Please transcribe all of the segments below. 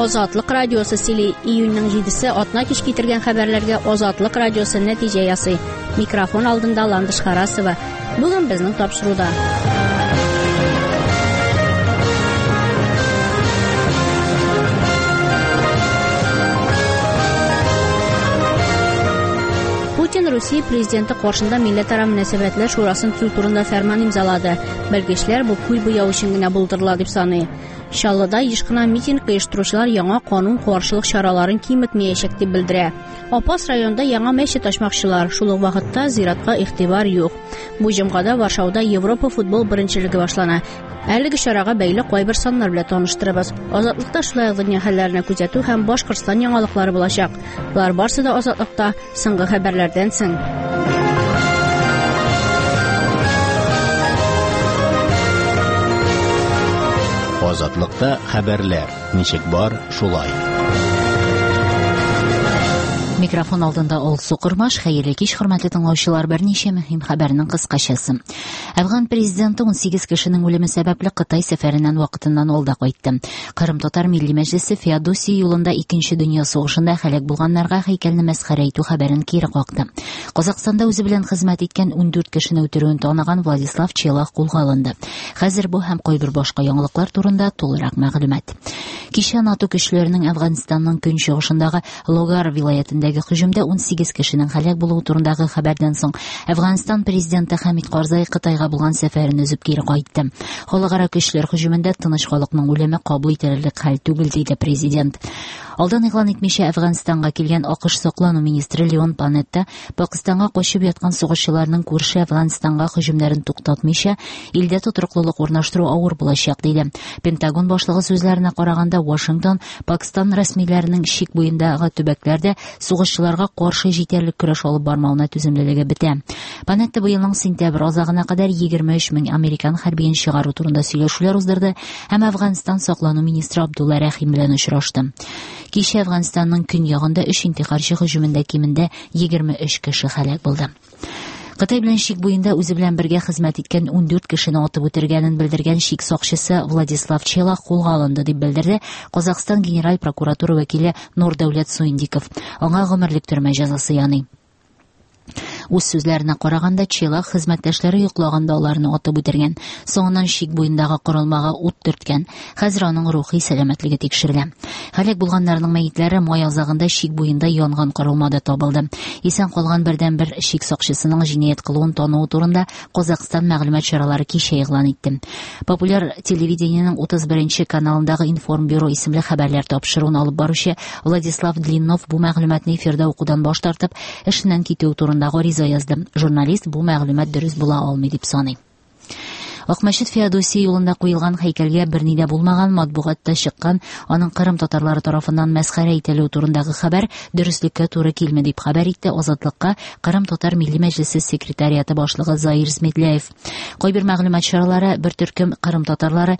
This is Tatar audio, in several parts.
Ozodlik radiosi sili iyunning 7-si atna kish ketirgan xabarlarga Ozodlik radiosi natija yasay. Mikrofon oldinda Landish Xarasova. Bugun bizning topshiruvda Putin Rossiya prezidenti qarshısında Millataro Munosabatlar Shurosining tuzilishi turida farmon imzoladi. Belgishlar bu pul bo'yavishingina bildiriladi deb sanay. Şallada yışqına miting uyushtiruvchilar yangi qonun qarshilik choralarini kiymetmeyecek deb bildirdi. Apas rayonida yangi meshet ochmoqchilar, shulug vaqtda ziyoratga e'tibor yo'q. Bu jumqada Varshovda Yevropa futbol birinchiligi boshlanadi. Әлеге чарага бәйле кайбер саннар белән таныштырабыз. Азатлыкта шулай дөнья хәлләренә күзәтү һәм Башкортстан яңалыклары булачак. Булар барсы да Азатлыкта соңгы хәбәрләрдән соң. Азатлыкта хәбәрләр. Ничек бар, шулай. Mikrofon алдында ol Суқырмаш, хәерле кич, хөрмәтле тыңлаучылар, берничә мөһим хәбәрнең кыскачасы. Әфган президенты 18 кешенең үлеме сәбәпле Кытай сәфәреннән вакытыннан алда кайтты. Кырым-Татар Милли Мәҗлесе Феодосия юлында 2нче дөнья сугышында һәлак булганнарга һәйкәлне мәсхәрә итү хәбәрен кире какты. Казакъстанда үзе белән хезмәт иткән 14 кешене үтерүен таныган Владислав Челах кулга алынды. Хәзер бу һәм кайбер башка яңалыклар турында тулырак мәгълүмат. Кичә НАТО көчләренең Әфганстанның көнчыгышындагы Логар вилаятендәге һөҗүмдә 18 кешенең һәлак булуы турындагы хәбәрдән соң Әфганстан президенты Хамид Карзай Кытайга булган сәфәрен үзеп кире кайтты. Халыкара көчләр һөҗүмендә тыныч халыкның үлеме кабул ителерлек хәл түгел диде президент. Алдан игълан итмичә Әфганстанга килгән АКШ саклану министры Леон Панетта Пакистанга качып яткан сугышчыларның күрше Әфганстанга һөҗүмнәрен туктатмыйча, илдә тотрыклылык урнаштыру авыр булачак диде. Пентагон башлыгы сүзләренә караганда, Вашингтон Пакистан рәсмиләренең шик буендагы төбәкләрдә сугышчыларга каршы җитәрлек көрәш алып бармауына түземлелеге бетә. Панетта бу елның сентябрь азагына кадәр 23 мең американ хәрбиен чыгару турында сөйләшүләр уздырды һәм Әфганстан саклану министры Абдулла Рәхим белән очрашты. Кичә Әфганстанның көньягында 3 интихарчы һөҗүмендә кимендә 23 кеше һәлак булды. Кытай белән шик буенда үзе белән бергә хезмәт иткән 14 кешене атып үтергәнен белдергән шик сакчысы Владислав Челах кулга алынды дип белдерде Казакъстан генераль прокуратура вәкиле Нурдәүләт Суиндиков. Аңа гомерлек төрмә җәзасы яный. Үз сүзләренә караганда, Челах хезмәттәшләре йоклаганда аларны атып үтергән, соңыннан шик буендагы корылмага ут төрткән. Хәзер аның рухи сәламәтлеге тикшерелә. Һәлак булганнарның мәетләре май азагында шик буенда янган корылмада табылды. Исән калган бердән-бер шик сакчысының җинаять кылуын тануы турында Казакъстан мәгълүмат чаралары кичә игълан итте. Популяр телевидениенең 31-нче каналындагы Информбюро исемле хәбәрләр тапшыруын алып баручы Владислав Длиннов бу мәгълүматны эфирдә укудан баш тартып, эшеннән китү турында гариза язды. Журналист бу мәгълүмат дөрес була алмый дип саный. Акмәчет Феодосия юлында куелган һәйкәлгә берни дә булмаган, матбугатта чыккан, аның Кырым татарлары тарафыннан мәсхәрә ителү турындагы хәбәр дөреслеккә туры килми дип хәбәр итте Азатлыкка Кырым татар Милли Мәҗлесе секретариаты башлыгы Заир Сметляев. Кайбер мәгълүмат чаралары бер төркем Кырым татарлары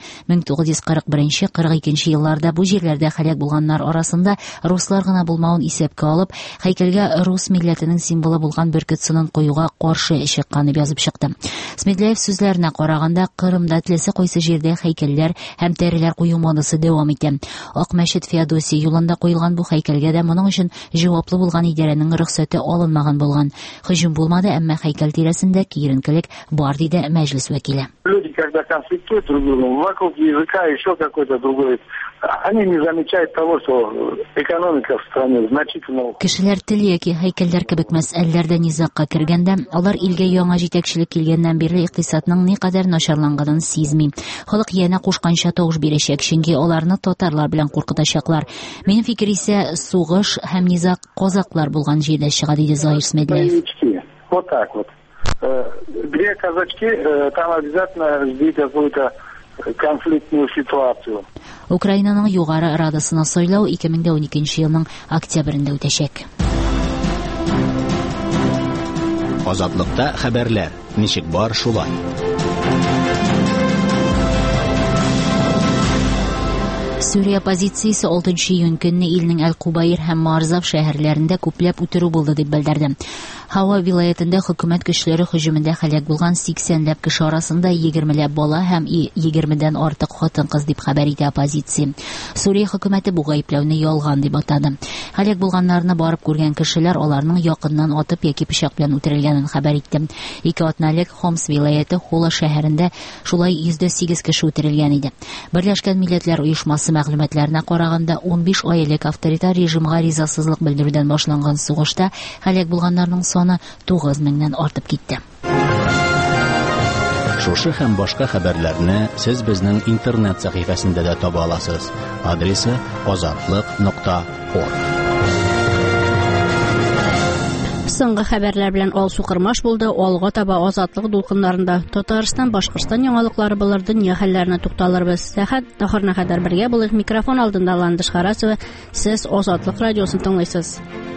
1941-42 елларда бу җирләрдә һәлак булганнар арасында руслар гына булмавын исәпкә алып, һәйкәлгә рус милләтенең символы булган бөркет сынын куюга каршы чыккан дип язып чыкты. Сметляев сүзләренә караганда, Кырымда теләсә кайсы җирдә һәйкәлләр һәм тәреләр кую монысы дәвам итә. Акмәчет Феодосия юлында куелган бу һәйкәлгә дә моның өчен җаваплы булган идарәнең рөхсәте алынмаган булган. Һөҗүм булмады, әмма һәйкәл тирәсендә киеренкелек бар диде мәҗлес вәкиле. Люди, когда конфликтуют друг с другом, вокруг языка еще какой-то другой, они не замечают того, что экономика в стране значительно... Кешеләр тел яки һәйкәлләр кебек мәсьәләләрдә низакка кергәндә, алар илгә яңа җитәкчелек килгәннән бирле икътисадның никадәр начарланганын сизми. Халык яна кушканча тавыш бирәчәк, чөнки аларны татарлар белән куркытачаклар. Минем фикер исә, сугыш һәм низак казаклар булган җирдә чыга, диде Заир Сметляев. Вот так вот. Где казачки, там обязательно жди какую-то конфликтную ситуацию. Украинаның югары радасына сайлау 2012 елның октябрендә үтәчәк. Азатлыкта хәбәрләр. Ничек бар, шулай. Сүрия оппозициясе 6 июнь көнне илнең Әл-Кубайр һәм Марзав шәһәрләрендә күпләп үтерү булды дип белдерде. Хава вилаятында хөкүмәт көчләре һөҗүмендә һәлак булган 80ләп кеше арасында 20ләп бала һәм 20дән артык хатын-кыз дип хәбәр итә оппозиция. Сурия хөкүмәте бу гаепләүне ялган дип атады. Һәлак булганнарны барып күргән кешеләр аларның якыннан атып яки пычак белән үтерелгәнен хәбәр итте. 2 атналык Хомс вилаяты Хула шәһәрендә шулай 108 кеше үтерелгән иде. Берләшкән Милләтләр оешмасы мәгълүматларына караганда 15 айлык авторитар режимга ризасызлык белдерүдән башланган сугышта һәлак булганнарның саны 9000-нән артып китте. Шушы һәм башка хәбәрләрне сез безнең интернет сәхифәсендә дә таба аласыз. Адресы azatlyk.org. Соңгы хәбәрләр белән Алсу Кырмаш булды. Алга таба азатлык дулкыннарында Татарстан, Башкортстан яңалыклары булыр, дөнья хәлләренә тукталырбыз. Сәхәт ахырына кадәр бергә булыйк. Микрофон алдында Ландыш Харасова. Сез Азатлык радиосын тыңлыйсыз.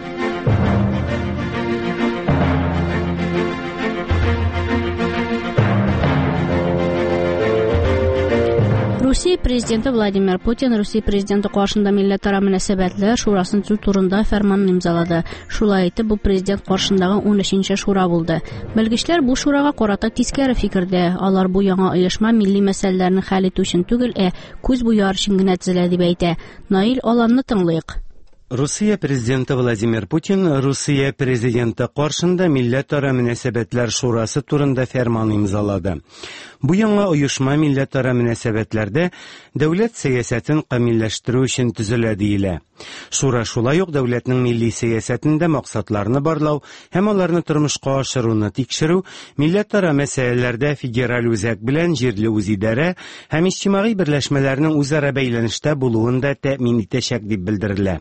Россия президенты Владимир Путин Россия президенты каршында милләтара мөнәсәбәтләр шурасын төзү турында фәрман имзалады. Шулай итеп, бу президент каршындагы 13нче шура булды. Белгечләр бу шурага карата тискәре фикердә. Алар бу яңа оешма милли мәсьәләләрне хәл итү өчен түгел, күз буяр өчен генә төзелә дип әйтә. Наил Аламны тыңлыйк. Россия президенты Владимир Путин Россия президенты каршында милләтара мөнәсәбәтләр шурасы турында фәрман имзалады. Бу яңа оешма милләтара мөнәсәбәтләрдә дәүләт сәясәтен камилләштерү өчен төзелә диелә. Шура шулай ук дәүләтнең милли сәясәтендә максатларны барлау һәм аларны тормышка ашыруны тикшерү, милләтара мәсьәләләрдә федераль үзәк белән җирле үзидарә һәм иҗтимагый берләшмәләрнең үзара бәйләнештә булуын да тәэмин итәчәк дип белдерелә.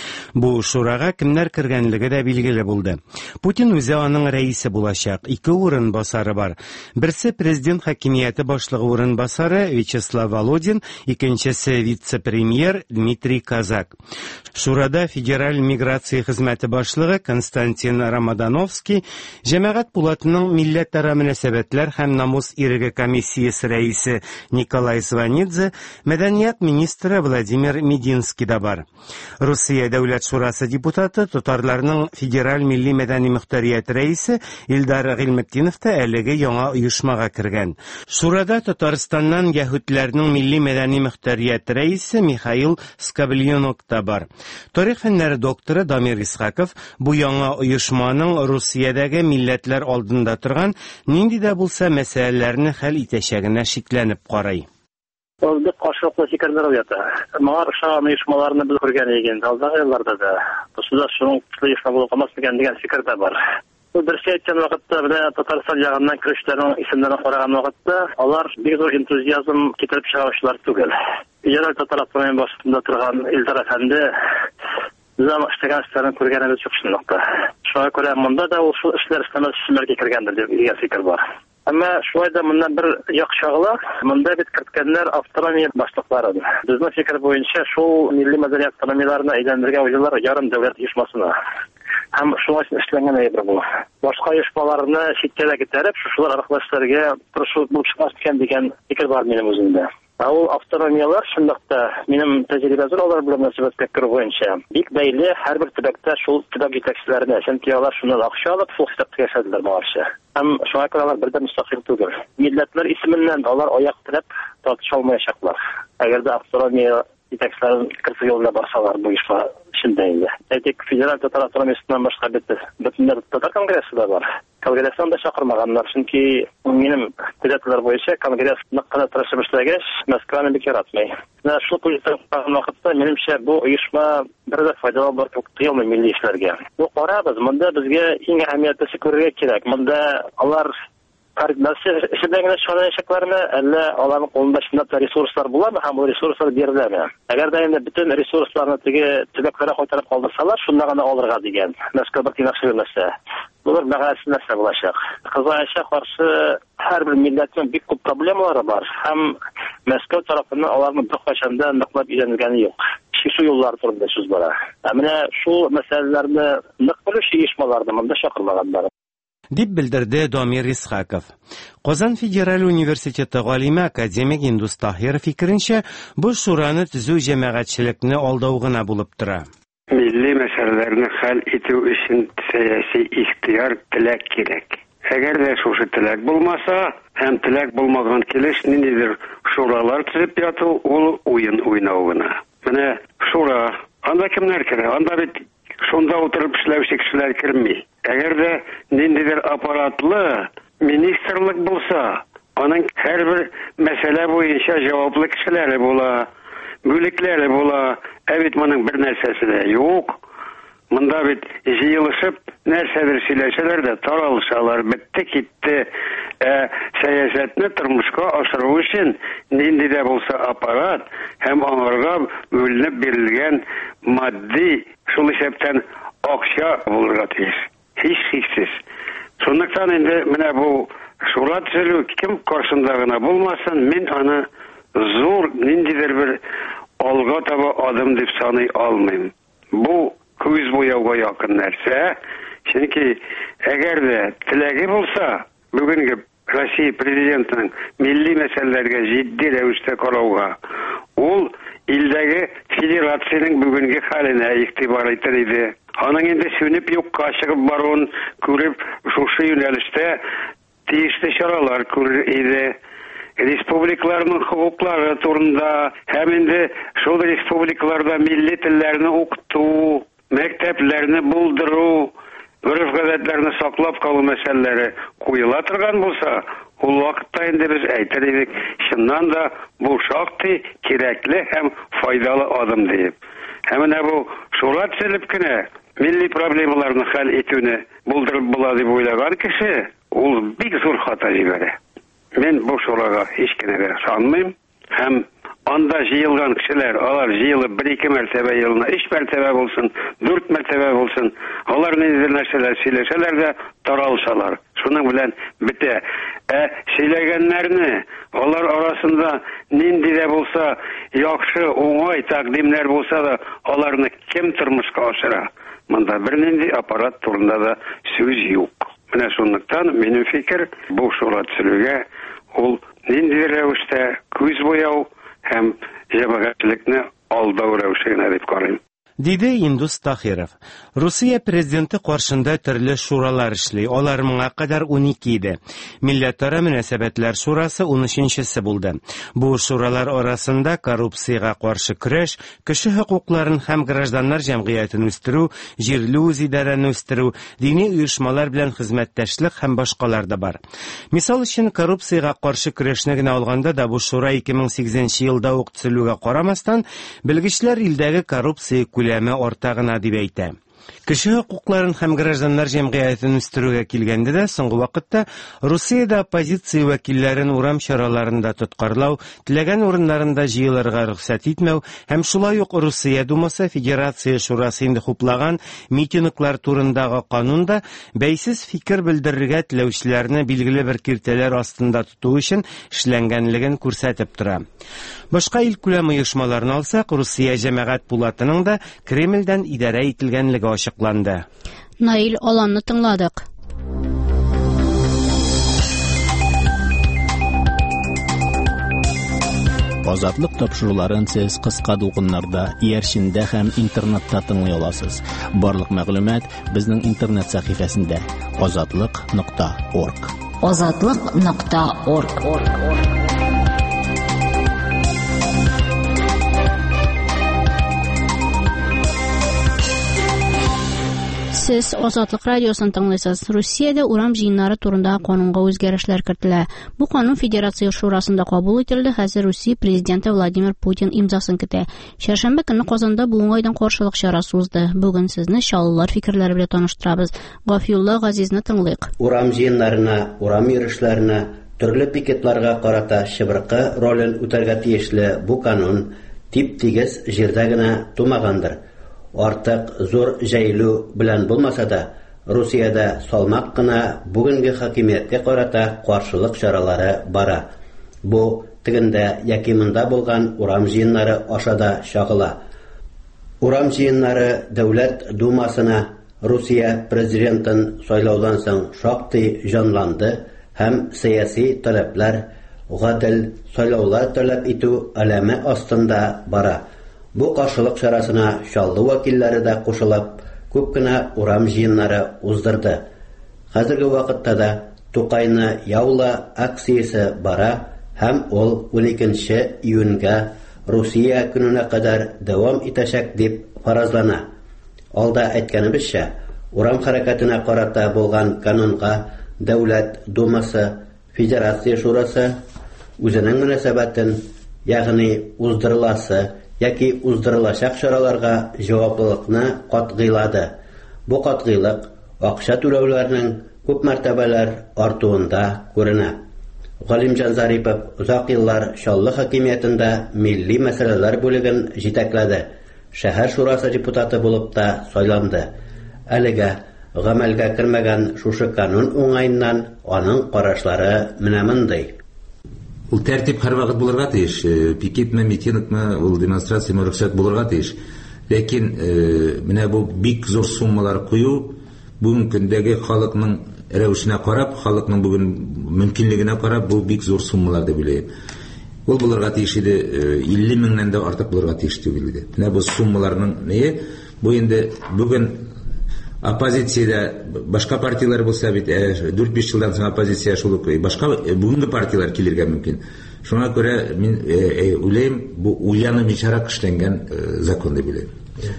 Бу шурага кемнәр кергәнлеге дә билгеле булды. Путин үзе аның рәисе булачак. 2 урынбасары бар. Берсе президент хакимияте башлыгы урынбасары Вячеслав Володин, икенчесе вице-премьер Дмитрий Казак. Шурада федераль миграция хезмәте башлыгы Константин Рамадановский, җәмәгать булатының милләтара мөнәсәбәтләр һәм намус иреге комиссиясе рәисе Николай Сванидзе, мәдәният министры Владимир Мединский да бар. Россия дәүләт шурасы депутаты, татарларның федераль милли мәдәни мөхтәрияте рәисе Илдар Гыйлметдинов та әлеге яңа оешмага кергән. Шурада Татарстаннан яһүдләрнең милли мәдәни мөхтәрияте рәисе Михаил Скобленок та бар. Тарих фәннәре докторы Дамир Исхаков бу яңа оешманың Россиядәге милләтләр алдында торган нинди дә булса мәсьәләләрне хәл итәчәгенә шикләнеп карый. Ул бик каршылыклы фикерләр уята. Моңар ошаган оешмаларны без күргән идек. Алдагы елларда да. Бусында шуның оешма булып калмас дигән фикер дә бар. Бу берсе әйткән вакытта белән Татарстан ягыннан көрәшләрнең исемнәрен караган вакытта, алар бик зур энтузиазм китереп чыгаучылар түгел. Федераль Татарстан башында торган Илдар әфәнде зам эшләгән күргәнебез юк шунлыкта. Шуңа күрә монда да ул эшләр эшләмәс эшләргә кергәндер дигән фикер бар. Әмма шулай да моннан бер яхшыгыла, монда бит керткәннәр автономия башлыклары. Безнең фикер буенча шул милли мәдәни автономияларны әйләндергән уйлар ярым дәүләт оешмасына. Һәм шуңа эшләнгән әйбер бу. Башка оешмаларны читкә китереп, шулар аркылашларга тырышу булып чыкмас икән дигән фикер бар минем үземдә. Ул автономиялар шундыкта минем тәҗрибәзер алар белән мөнәсәбәткә керү буенча бик бәйле һәрбер төбәктә шул төбәк җитәкчеләренә, чөнки алар шуннан акча алып, шул төбәккә яшәделәр моңарча. Һәм шуңа күрә алар бердәм мустақил түгел. Милләтләр исеменнән алар аяк терәп тартыша алмаячаклар. Әгәр дә автономия җитәкчеләрен кертү юлына барсалар бу эшкә шунда инде. Әйтик, федераль татар автономиясеннән башка бөтен татар конгрессы да бар. Конгресстан да чакырмаганнар, чөнки минем төзәтүләр буенча конгресс нык кына тырышып эшләгәч, Москваны бик яратмый. Менә шул позициягә караган вакытта минемчә бу оешма бер дә файдалы булып тоелмый милли эшләргә. Бу карабыз, монда безгә иң әһәмиятлесе күрергә кирәк. Монда алар координация эшләгән шаһәрләрне, әллә аларның кулында шундый ресурслар буламы һәм бу ресурслар биреләме? Әгәр дә инде бөтен ресурсларны теге төбәкләргә кайтарып калдырсалар, шунда гына алырга дигән. Мәскәү бер тиңнәк сөйләсә, булыр мәгълүм нәрсә булачак. Кызганычка каршы һәрбер милләтнең бик күп проблемалары бар һәм Мәскәү тарафыннан аларны бер кайчанда ныклап өйрәнгәне юк. Шушы юллар турында сүз бара. Менә шул мәсьәләләрне нык белүче оешмаларны монда чакырмаганнар. Дип белдерде Дамир Исхаков. Казан федераль университеты галиме академик Индус Таһир фикеренчә, бу шураны төзү җәмәгатьчелекне алдау гына булып тора. Милли мәсьәлә мәсьәләләрне хәл итү өчен сәяси ихтыяр, теләк кирәк. Әгәр дә шушы теләк булмаса, һәм теләк булмаган килеш ниндидер шуралар төзеп яту, ул уен уйнау гына. Менә шура, анда кемнәр керә? Анда бит шунда утырып эшләүче кешеләр керми. Әгәр дә ниндидер аппаратлы министрлык булса, аның һәрбер мәсьәлә буенча җаваплы кешеләре була, бүлекләре була. Бит моның бер нәрсәсе дә юк. Монда бит җыелышып нәрсәдер сөйләшәләр дә таралышалар. Битте китте. Сәясәтне тормышка ашыру өчен нинди дә булса аппарат һәм аңарга бүленеп бирелгән матди шул исәптән акча булырга тиеш. Һичшиксез. Шунлыктан инде менә бу шура төзелү кем каршында гына булмасын, мин аны зур ниндидер бер алга таба адым дип саный алмыйм. Бу күз буяуга якын нәрсә. Чөнки әгәр дә теләге булса, бүгенге Россия президентының милли мәсьәләләргә җитди рәвештә карауга, ул илдәге федерациянең бүгенге хәленә игътибар итер иде. Аның инде сүнеп юкка чыгып баруын күреп, шушы юнәлештә тиешле чаралар күрер иде. Республикаларның хукуклары турында һәм инде шул республикаларда милли телләрне укыту, мәктәпләрне булдыру, үрф-гадәтләрне саклап калу мәсьәләләре куела торган булса, ул вакытта инде без әйтер идек, чыннан да бу шактый кирәкле һәм файдалы адым дип. Һәм менә бу шура төзелеп кенә милли проблемаларны хәл итүне булдырып була дип уйлаган кеше, ул бик зур хата җибәрә. Мен бу шурага һич кенә санмыйм, һәм анда җыелган кешеләр, алар җыелып 1-2 мәртәбә елына 3 мәртәбә булсын, 4 мәртәбә булсын, алар ниндидер нәрсәләр сөйләшәләр дә таралышалар. Шуның белән бетә. Сөйләгәннәрне, алар арасында нинди дә булса яхшы, уңай тәкъдимнәр булса да, аларны кем тормышка ашыра? Монда бернинди аппарат турында да сүз юк. Менә шунлыктан минем фикер, бу шура төзелүгә ул ниндидер рәвештә күз буяу һәм җәмәгатьлекне алдау рәвешенә дип карыйм. Диде Индус Тахиров. Русия президенты каршында төрле шуралар эшли. Алар моңа кадәр 12 иде. Милләтара мөнәсәбәтләр шурасы 13-се булды. Бу шуралар арасында коррупциягә каршы көрәш, кеше хокукларын һәм гражданнар җәмгыятен үстерү, җирле үзидарәне үстерү, дини оешмалар белән хезмәттәшлек һәм башкалар да бар. Мисал өчен, коррупциягә каршы көрәшне генә алганда да бу шура 2008 елда ук төзелүгә карамастан, белгечләр илдәге коррупция күләме арта гына дип әйтә. Кеше хокукларын һәм гражданнар җәмгыятен үстерүгә килгәндә дә, соңгы вакытта Русиядә оппозиция вәкилләрен урам чараларында тоткарлау, теләгән урыннарында җыелырга рөхсәт итмәү һәм шулай ук Русия Думасы Федерация шурасы инде хуплаган митинглар турындагы канунда бәйсез фикер белдерергә теләүчеләрне билгеле бер киртәләр астында тоту өчен эшләнгәнлеген күрсәтеп тора. Башка ил күләм оешмаларын алсак, Русия җәмәгать пулатының да Кремльдән идарә ителгәнлеге ачыкланды. Наил Аланны тыңладык. Азатлык тапшыруларын сез кыска дулкыннарда, иярчиндә һәм интернетта тыңлый аласыз. Барлык мәгълүмат безнең интернет сәхифәсендә azatlyk.org. azatlyk.org. Сез Азатлык радиосын тыңлыйсыз. Русиядә урам җыеннары турында канунга үзгәрешләр кертелә. Бу канун Федерация шурасында кабул ителде. Хәзер Русия президенты Владимир Путин имзасын көтә. Чәршәмбе көнне Казанда бу уңайдан каршылык чарасы узды. Бүген сезне чаллылар фикерләре белән таныштырабыз. Гафиулла Газизны тыңлыйк. Урам җыеннарына, урам йөреш,ләренә, төрле пикетларга карата чыбыркы ролен үтәргә тиешле бу канун тип-тигез җирдә генә тумагандыр. Артык зур җәйлү белән булмаса да, Русиядә салмак кына бүгенге хакимияткә карата каршылык чаралары бара. Бу тегендә яки монда булган урам җыеннары ашада чагыла. Урам җыеннары Дәүләт Думасына Русия президентын сайлаудан соң шактый җанланды һәм сәяси таләпләр, гадел сайлаулар таләп итү аләме астында бара. Бу каршылык чарасына чаллы вәкилләре дә кушылып, күп кенә урам җыеннары уздырды. Хәзерге вакытта да Тукайны яула акциясе бара һәм ул 12 июньгә Русия көненә кадәр дәвам итәчәк дип фаразлана. Алда әйткәнебезчә, урам хәрәкәтенә карата булган канунга Дәүләт Думасы, Федерация шурасы үзенең мөнәсәбәтен, ягъни уздырыласы яки уздырылачак чараларга җаваплылыкны катгыйлады. Бу катгыйлык акча түләүләрнең күп мәртәбәләр артуында күренә. Галимҗан Зарипов узак еллар Чаллы хакимиятендә милли мәсьәләләр бүлеген җитәкләде. Шәһәр шурасы депутаты булып та сайланды. Әлегә гамәлгә кермәгән шушы канун уңайыннан аның карашлары менә мондый. Ул тәртип һәр вакыт булырга тиеш. Пикетме, митингме, ул демонстрация рөхсәт булырга тиеш. Ләкин менә бу бик зур суммалар кую бүгенге көндәге халыкның рәвешенә карап, халыкның бүген мөмкинлегенә карап, бу бик зур суммалар дип уйлыйм. Ул булырга тиеш иде, 50 меңнән дә артык булырга тиеш түгел иде. Менә бу суммаларның ние? Бу инде бүген оппозициядә башка партиялар булса бит, 4-5 елдан соң оппозиция шул ук башка бүгенге партиялар килергә мөмкин. Шуңа күрә мин уйлыйм, бу уйланып ичарак эшләнгән закон дип уйлыйм.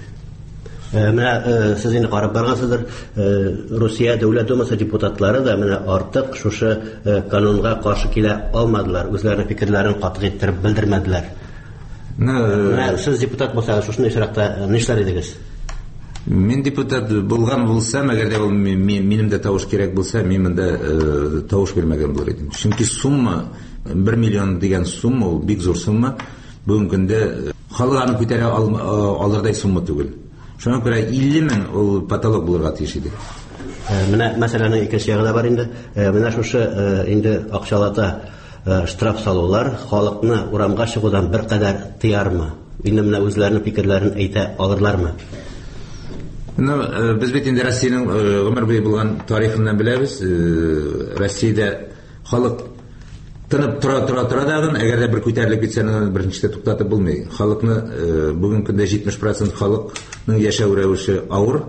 Менә сез инде карап баргансыздыр, Русия Дәүләт Думасы депутатлары да менә артык шушы канунга каршы килә алмадылар, үзләренең фикерләрен катгый иттереп белдермәделәр. Менә сез депутат булсагыз, шушы очракта нишләр идегез? Мин депутат булган булсам, әгәр дә минем дә тавыш кирәк булса, мин монда тавыш бирмәгән булыр идем. Чөнки сумма 1 миллион дигән сумма, ул бик зур сумма. Бүген көндә халык аны күтәрә алырдай сумма түгел. Шуңа күрә 50 мең ул потолок булырга тиеш иде. Менә мәсьәләнең икенче ягы да бар инде. Менә шушы инде акчалата штраф салулар халыкны урамга чыгудан бер кадәр тыярмы? Инде менә үзләренең фикерләрен әйтә алырлармы? Без бит инде Россиянең гомер буе булган тарихыннан беләбез. Россиядә халык тынып тора дагы, әгәр дә бер күтәрелеп китсә, беренчедә туктатып булмый. Халыкны бүген көндә 70% халыкның яшәү рәвеше авыр.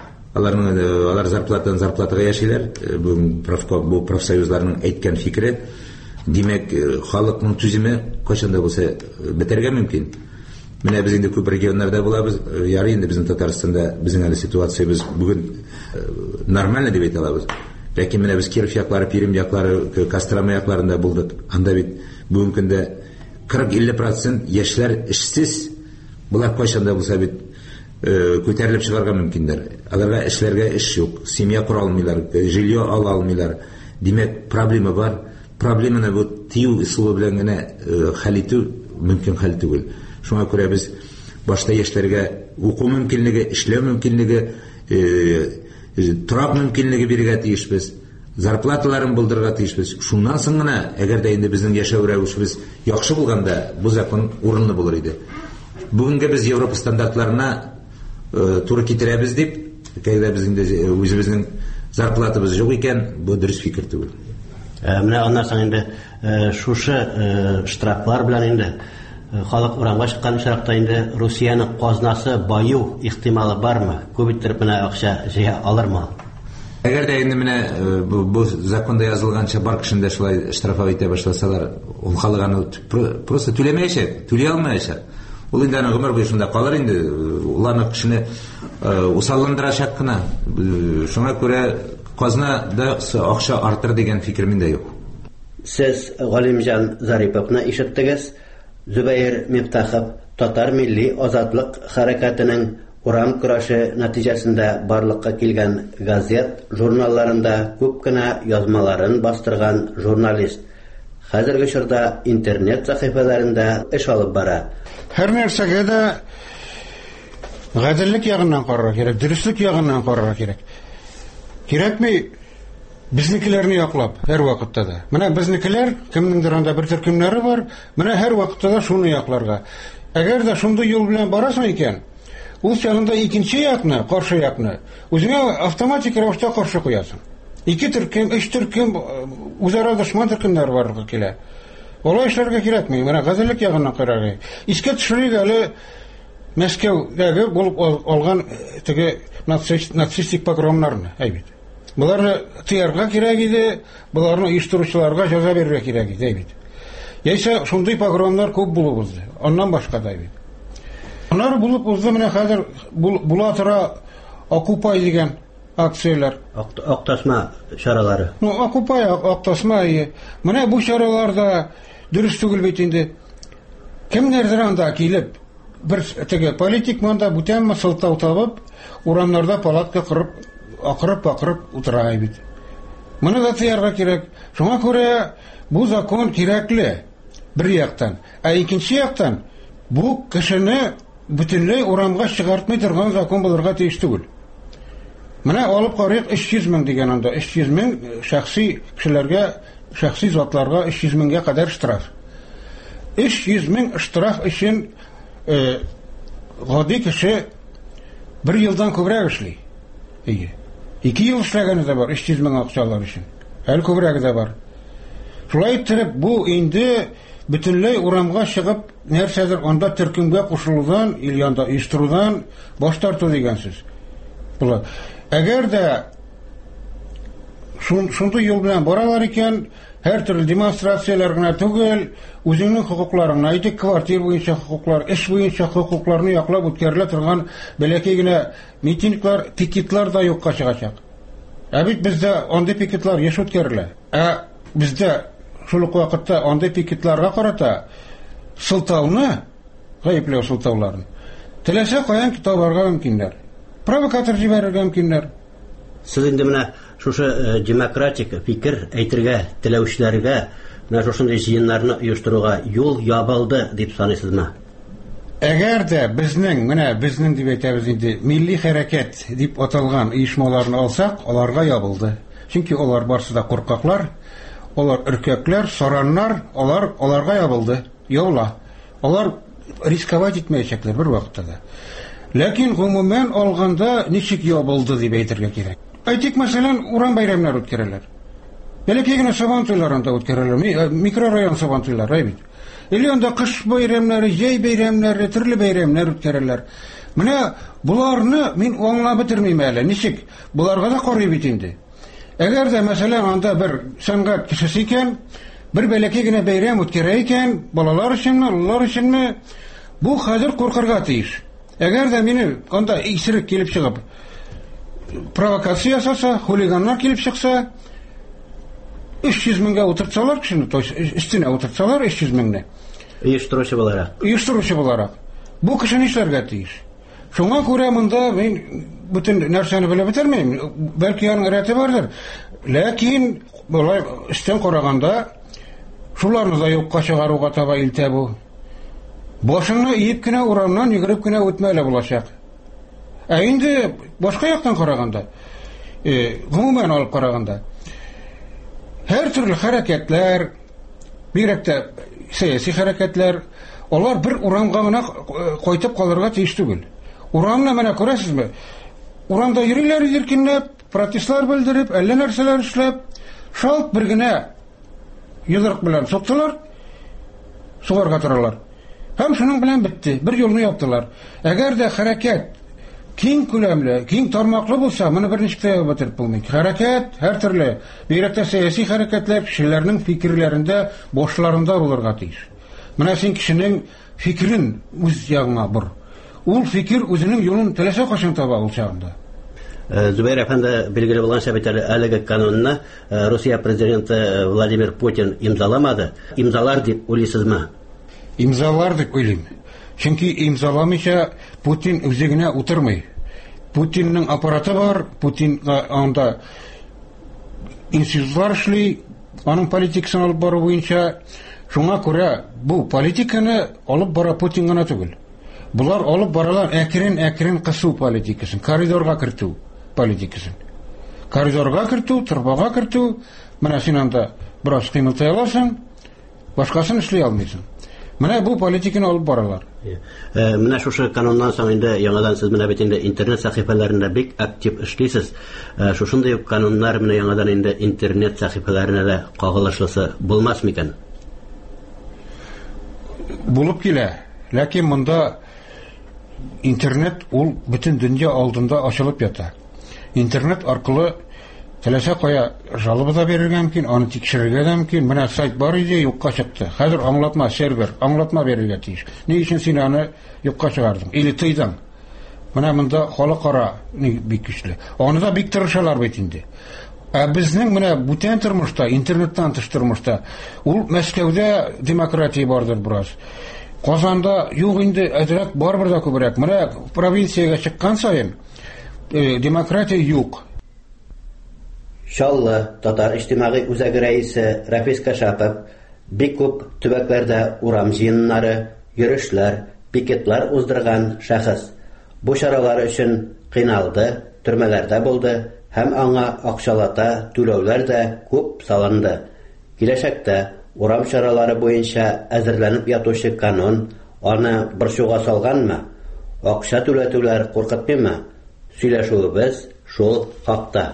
Алар зарплатага яшиләр. Бүген бу профсоюзларның әйткән фикере, димәк, халыкның түземе кайчанда булса бетәргә мөмкин. Менә без инде күп регионнарда булабыз. Ярый инде безнең Татарстанда безнең әле ситуациябыз бүген нормально дип әйтә алабыз. Ләкин менә без Киров яклары, Пермь яклары, Кострома якларында булдык. Анда бит бүген көндә 40-50% яшьләр эшсез. Булар кайчанда булса бит күтәрелеп чыгарга мөмкиндер. Аларга эшләргә эш юк, семья кура алмыйлар, жилье ала алмыйлар. Димәк, проблема бар. Проблеманы бу тию ысулы белән генә хәл итү мөмкин хәл түгел. Шуңа күрә без башта яшьләргә уку мөмкинлеге, эшләү мөмкинлеге, торак мөмкинлеге бирергә тиешбез, зарплаталарын булдырырга тиешбез. Шуннан соң гына, әгәр дә инде безнең яшәү рәвешебез яхшы булганда, бу закон урынлы булыр иде. Бүгенге без Европа стандартларына туры китерәбез дип, кайда без инде үзебезнең зарплатабыз юк икән, бу дөрес фикер түгел. Менә аннан соң инде шушы штрафлар белән инде халык урамга чыккан чакта инде Русияның казнасы баю ихтималы бармы? Күп иттереп менә акча җыя алырмы? Әгәр дә инде менә бу законда язылганча бар кешендә шулай штрафа итә башласалар, ул халык аны просто түләмәячәк, түли алмаячак. Ул инде аны гомер буе шунда калыр инде, уларны кешене усалландырачак кына. Шуңа күрә казнада акча артыр дигән фикер миндә юк. Сез Галимҗан Зариповны ишеттегез. Зөбәер Мифтахов Татар милли азатлык хәрәкәтенең урам көрәше нәтиҗәсендә барлыкка килгән газет журналларында күп кенә язмаларын бастырган журналист. Хәзерге чорда интернет сәхифәләрендә эш алып бара. Һәр нәрсәгә дә гаделлек ягыннан карарга кирәк, дөрестлек ягыннан карарга кирәк. Кирәкми безнекеләрне яклап һәр вакытта да. Менә безнекеләр, кемнеңдер анда бер төркемнәре бар, менә һәр вакытта да шуны якларга. Әгәр дә шундый юл белән барасың икән, ул янында икенче якны, каршы якны, үзеңә автоматик рәвештә каршы куясың. Ике төркем, өч төркем үзара дошман төркемнәр барлыгы килә. Олай эшләргә кирәкми, менә газеллек ягыннан карарга. Искә төшерик әле Мәскәүдәге булып алган теге нацистик погромнарны әйбит. Буларны тыярга кирәк иде, буларны оештыручыларга җәза бирергә кирәк иде әйбит. Яисә шундый погромнар күп булып узды. Аннан башка да әйбит. Аннары булып узды, менә хәзер була тора Окупай дигән акцияләр. Актасма чаралары. Окупай, актасма. Менә бу чараларда дөрес түгел бит инде. Кемнәрдер анда килеп, бер теге политик монда бүтән сылтау табып, урамнарда палатка корып, акырып утыра бит. Моны да тыярга кирәк. Шуңа күрә бу закон кирәкле бер яктан. Икенче яктан бу кешене бүтәнләй урамга чыгартмый торган закон булырга тиеш түгел. Менә алып карыйк 300 мең дигән анда 300 мең шәхси кешеләргә, шәхси затларга 300 меңгә кадәр штраф. 300 мең штраф өчен гади кеше 1 елдан күбрәк эшли. 2 ел эшләгәне дә бар 300 мең акчалар өчен. Әле күбрәге дә бар. Шулай итеп бу инде бүтәнләй урамга чыгып нәрсәдер анда төркемгә кушылудан, илянда оештырудан баш тарту дигән сүз. Булар. Әгәр дә шундый юл белән баралар икән, һәр төрле демонстрацияләр генә түгел, үзеңнең хокукларыңны, әйтик, квартира буенча хокуклар, эш буенча хокукларны яклап үткәрелә торган бәләкәй генә митинглар, пикетлар да юкка чыгачак. Бит бездә андый пикетлар еш үткәрелә. Бездә шул ук вакытта андый пикетларга карата сылтауны, гаепләү сылтауларын теләсә каян табарга мөмкиннәр. Провокатор җибәрергә мөмкиннәр. Сез инде менә шушы демократик фикер әйтергә теләүчеләргә менә шушындай җыеннарны оештыруга юл ябылды дип саныйсызмы? Әгәр дә безнең дип әйтәбез инде милли хәрәкәт дип аталган оешмаларны алсак, аларга ябылды. Чөнки алар барсы да куркаклар, алар өркәкләр, сараннар, аларга ябылды. Яула. Алар рисковать итмәячәкләр бер вакытта да. Ләкин гомумән алганда ничек ябылды дип әйтергә кирәк. Әйтик, мәсәлән, урам бәйрәмнәре үткәрәләр. Бәләкәй генә сабантуйларында үткәрәләр, микрорайон сабантуйлары бит. Или анда кыш бәйрәмнәре, җәй бәйрәмнәре, төрле бәйрәмнәр үткәрәләр. Менә буларны мин аңлап бетермим әле. Ничек? Буларга да карый бит инде. Әгәр дә мәсәлән анда бер сәнгать кешесе икән, бер бәләкәй генә бәйрәм үткәрә икән, балалар өченме, уллар өченме, бу хәзер куркырга тиеш. Әгәр дә мине анда исерек килеп чыгып, провокация ясаса, хулиганнар килеп чыкса, 300 меңгә утыртсалар кешене, то есть өстенә утыртсалар 300 меңне. Оештыручы буларак. Бу кеше нишләргә тиеш? Шуңа күрә монда мин бүтән нәрсәне белеп бетермим. Бәлки аның рәте бардыр. Ләкин булай өстән караганда шуларны да юкка чыгаруга таба илтә бу. Башыңны иеп кенә урамнан йөгереп кенә үтмәле булачак. Инде башка яктан караганда, гомумән алып караганда, һәр төрле хәрәкәтләр, бигрәк тә сәяси хәрәкәтләр, алар бер урамга гына кайтып калырга тиеш түгел. Урамны менә күрәсезме? Урамда йөриләр иркенләп, протестлар белдереп, әллә нәрсәләр эшләп, шалт бер генә йодрык белән соктылар, сугарга торалар. Һәм шуның белән бетте. Бер юлны яптылар. Әгәр дә хәрәкәт киң күләмле, киң тармаклы булса, моны берничә тә бетереп булмый. Хәрәкәт һәр төрле, бигрәк тә сәяси хәрәкәтләр кешеләрнең фикерләрендә, башларында булырга тиеш. Менә син кешенең фикерен үз ягыңа бор. Ул фикер үзенең юлын теләсә кашын таба ул чагында. Зубайр әфәнде билгеле булганча бит әлеге канунны Русия президенты Владимир Путин имзаламады. Имзалар дип уйлыйсызмы? Имзалар дип уйлыйм. Чөнки имзаламыйча Путин үзе генә утырмый. Путинның аппараты бар, Путин анда институтлар эшли, аның политикасын алып бару буенча. Шуңа күрә бу политиканы алып бара Путин гына түгел. Булар алып баралар әкрен кысу политикасын, коридорга кертү политикасын. Коридорга кертү, торбага кертү, менә син анда бераз кыймылтай аласың, башкасын эшли алмыйсың. Менә бу политиканы алып баралар. Менә шушы кануннан соң инде яңадан сез менә бит инде интернет сәхифәләрендә бик актив эшлисез. Шушындый кануннар менә яңадан инде интернет сәхифәләренә дә кагылышлысы булмас микән? Булып килә. Ләкин монда интернет ул бөтен дөнья алдында ачылып ята. Интернет аркылы теләсә кая жалоба да бирергә мөмкин, аны тикшерергә дә мөмкин. Менә сайт бар иде, юкка чыкты. Хәзер аңлатма сервер, аңлатма бирергә тиеш. Ни өчен син аны юкка чыгардың? Или тыйдың? Менә монда халыкара бик көчле. Аны да бик тырышалар бит инде. Безнең менә бүтән тормышта, интернеттан тыш тормышта, ул Мәскәүдә демократия бардыр бераз. Казанда юк инде, әзрәк барбыр да күбрәк. Менә провинциягә чыккан саен демократия юк. Шаллы татар иҗтимагый үзәге рәисе Рафис Кашапов бик күп төбәкләрдә урам җыеннары, йөрешләр, пикетлар уздырган шәхес. Бу чаралар өчен кыйналды, төрмәләрдә булды һәм аңа акчалата түләүләр дә күп салынды. Киләчәктә урам чаралары буенча әзерләнеп ятучы канун аны борчуга салганмы? Акча түләтүләр куркытмыймы? Сөйләшүебез шул хакта.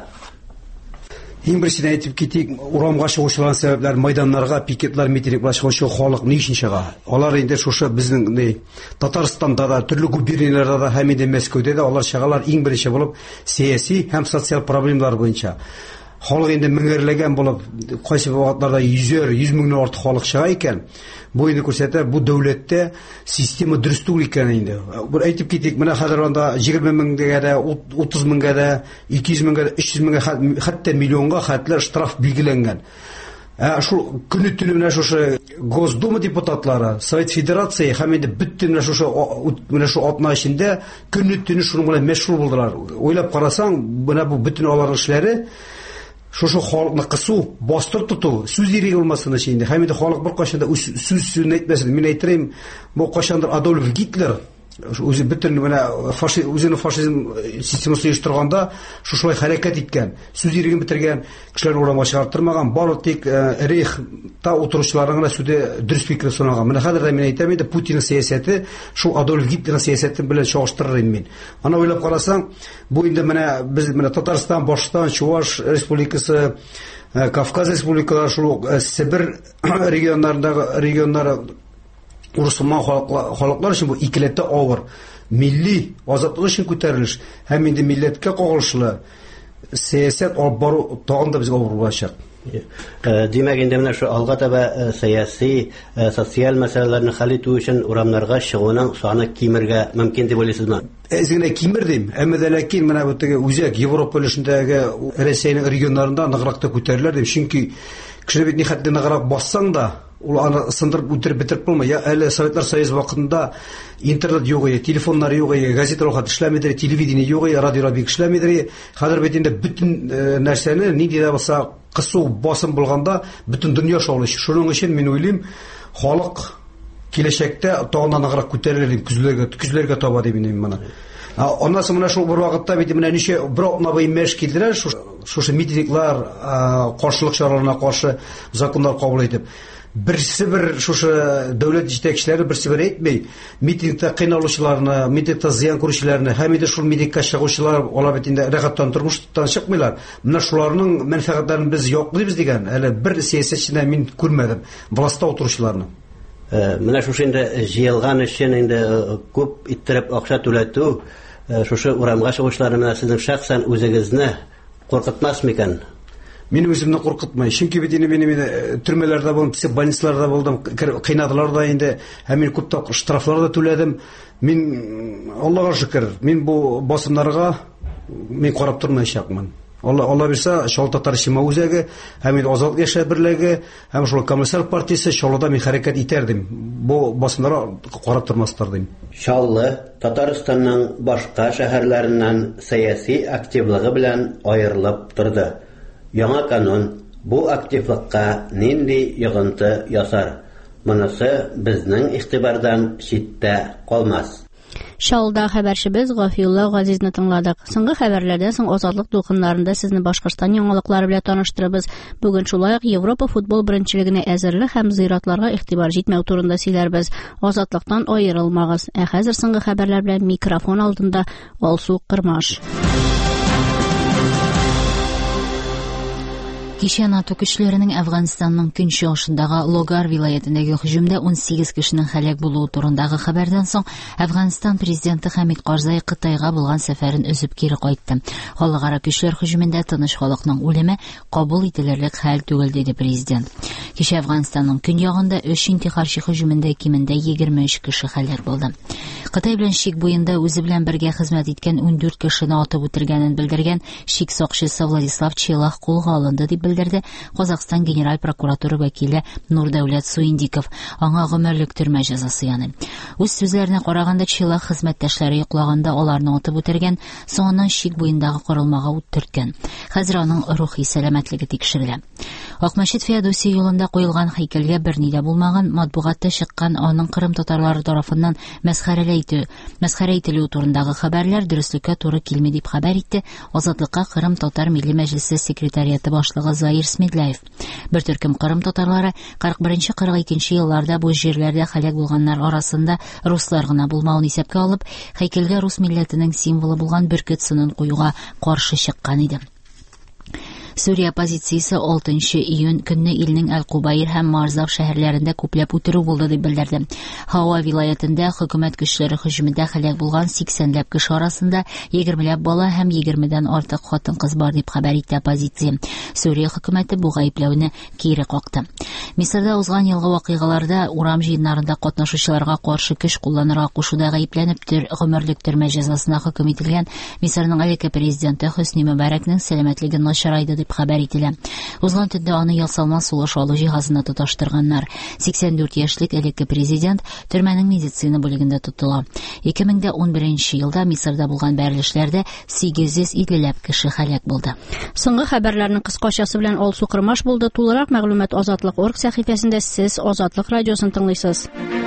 Иң беренчедән әйтеп китик, урамга чыгучылар сәбәпләр, майданнарга, пикетлар, митинглар чыгучы халык ни өчен чыга? Алар инде шушы безнең Татарстанда да, төрле губернияләрдә да, һәм инде Мәскәүдә дә алар чыгалар иң беренче булып сәяси һәм социаль проблемалар буенча. Халык инде меңгәрләгән булып, кайсы вакытларда 100 меңнән артык халык чыга икән. Бу инде күрсәтә, бу дәүләттә система дөрес түгел икән инде. Бер әйтеп китик, менә хәзер анда 20 меңгә дә, 30 меңгә дә, 200 меңгә дә, 300 меңгә, хәтта миллионга хәтләр штраф билгеләнгән. Шул көне төне менә шушы Госдума депутатлары, Совет Федерация һәм инде бөтен менә шу атна эчендә көне төне шуның белән мәшгуль булдылар. Уйлап карасаң, менә бу бөтен алар эшләре шушы халыкны кысу, бастырып тоту, сүз иреге булмасын өчен инде. Һәм инде халык бер кашанда сүз әйтмәсен. Мин әйтерим, бу кашандыр Адольф Гитлер үзе бөтен менә үзенең фашизм системасын оештырганда шушылай хәрәкәт иткән, сүз иреген бетергән, кешеләр урамга чыгартырмаган, бары тик рейхта утыручыларның гына сүзе дөрес фикер санаган. Менә хәзер дә мин әйтәм инде, Путинның сәясәте шул Адольф Гитлерның сәясәте белән чагыштырыр мин. Аны уйлап карасаң, бу инде менә без менә Татарстан, Башкортстан, Чуваш Республикасы, Кавказ Республикалары, шул Сибир регионнары урысман халыклар өчен бу икеләтә авыр. Милли азатлык өчен күтәрелеш һәм инде милләткә кагылышлы сәясәт алып бару тагын да безгә авыр булачак. Димәк, инде менә шу алга таба сәяси, социаль мәсьәләләрне хәл итү өчен урамнарга чыгуның саны кимергә мөмкин дип уйлыйсызмы? Әзгенә кимер дим, әмма дә ләкин менә бу теге үзәк Европа өлешендәге Россиянең регионнарында ныграк та күтәрелер дип, чөнки кеше бит нихәтле ныграк бассаң да ул аны сындырып үтереп бетереп булмый. Я әле Советлар Союзы вакытында интернет юк иде, телефоннар юк иде, газеталар хат эшләмидер, телевидение юк иде, радио бик эшләмидер. Хәзер бит инде бөтен нәрсәне нинди дә булса кысу басым булганда бөтен дөнья шаулый. Шуның өчен мин уйлыйм, халык киләчәктә тагын ныграк күтәрелер, күзләргә таба дип уйлыйм моны. Ondan sonra şu bir vaqtda bit менә ничә бер атнабай мәш килделәр, шушы митинглар, каршылык чараларына каршы законнар кабул итеп. Берсе бер шушы дәүләт җитәкчеләре берсе бер әйтмәй, митингта кыйналучыларны, митингта зыян күрүчеләрне, һәм инде шул митингка чыгучылар алар бит инде рәхәттән тормыштан чыкмыйлар. Менә шуларның мәнфәгатьләрен без яклыйбыз дигән, әле бер сәясәтчене мин күрмәдем, властта утыручыларны. Менә шушы инде җыелган өчен инде күп иттереп акча түләтү, шушы урамга чыгучыларны менә сезнең шәхсән үзегезне куркытмас микән? Мин үземне куркытмай. Чөнки бит инде мин төрмәләрдә булдым, больницаларда булдым, кыйнадылар да инде, һәм мин күп тапкыр штрафлар да түләдем. Мин Аллага шөкер, мин бу басымнарга мин карап тормаячакмын. Алла бирсә, шул татар шима үзәге, һәм инде Азат яшә берлеге, һәм шул Коммунистар партиясе шулда мин хәрәкәт итәрдем. Бу басымнарга карап тормастар дим. Шаллы Татарстанның башка шәһәрләреннән сәяси активлыгы белән аерылып торды. Яңа канун бу активлыкка нинди йогынты ясар? Монысы безнең игътибардан читтә калмас. Шалда хәбәрчебез Гафиулла Газизны тыңладык. Соңгы хәбәрләрдән соң Азатлык дулкыннарында сезне Башкортстан яңалыклары белән таныштырабыз. Бүген шулай ук Европа футбол беренчелегенә әзерлек һәм зыяратларга игътибар җитмәү турында сөйләрбез. Азатлыктан аерылмагыз. Хәзер соңгы хәбәрләр белән микрофон алдында Алсу Кырмаш. Кичә НАТО көчләренең Әфганстанның көнчыгышындагы Логар вилаятындагы һөҗүмдә 18 кешенең һәлак булуы турындагы хәбәрдән соң Әфганстан президенты Хамид Карзай Кытайга булган сәфәрен өзеп кире кайтты. Халыкара көчләр һөҗүмендә тыныч халыкның үлеме кабул ителерлек хәл түгел диде президент. Кичә Әфганстанның көньягында 3 интихарчы һөҗүмендә кимендә 23 кеше һәлак булды. Кытай белән шик буенда үзе белән бергә хезмәт иткән 14 кешене атып үтергәнен белдергән шик сакчысы Владислав Челах кулга алынды дип белдерде Казакстан генераль прокуратура вәкиле Нурдәүләт Суиндиков. Аңа гомерлек төрмә җәзасы яны. Үз сүзләренә караганда Челах хезмәттәшләре йоклаганда аларны атып үтергән, соңыннан шик буендагы корылмага ут төрткән. Хәзер аның рухи сәламәтлеге тикшерелә. Акмәчет Феодосия юлында куелган һәйкәлгә берни дә булмаган, матбугатта чыккан аның Кырым татарлары тарафыннан мәсхәрә ителү турындагы хәбәрләр дөреслеккә туры килми дип хәбәр итте Азатлыкка Кырым татар милли мәҗлесе секретариаты башлыгы Заир Смедляев. Бер төркем Кырым татарлары 41-42 елларда бу җирләрдә һәлак булганнар арасында руслар гына булмавын исәпкә алып, һәйкәлгә рус милләтенең символы булган бөркет сынын куюга каршы чыккан иде. Сүрия оппозициясе 6 июнь көнне илнең Әл-Кубайр һәм Марзав шәһәрләрендә күпләп үтерү булды дип белдерде. Хава вилаятында хөкүмәт көчләре һөҗүмендә һәлак булган 80ләп кеше арасында 20ләп бала һәм 20дән артык хатын-кыз бар дип хәбәр итте оппозиция. Сүрия хөкүмәте бу гаепләүне кире какты. Мисырда узган елгы вакыйгаларда урам җыеннарында катнашучыларга каршы көч кулланырга кушуда гаепләнеп гомерлек төрмә җәзасына хөкем ителгән Мисырның элекке президенты Хөсни Мөбарәкнең сәламәтлеге начарайды дип хәбәр ителә. Узган төндә аны ясалма сулыш алу җиһазына тоташтырганнар. 84 яшьлек элекке президент төрмәнең медицина бүлегендә тотыла. 2011 елда Мисырда булган бәрелешләрдә 850ләп кеше һәлак булды. Соңгы хәбәрләрнең кыскачасы белән Алсу Кырмаш булды. Тулырак мәгълүмат Азатлык.орг сәхифәсендә сез Азатлык радиосын тыңлыйсыз.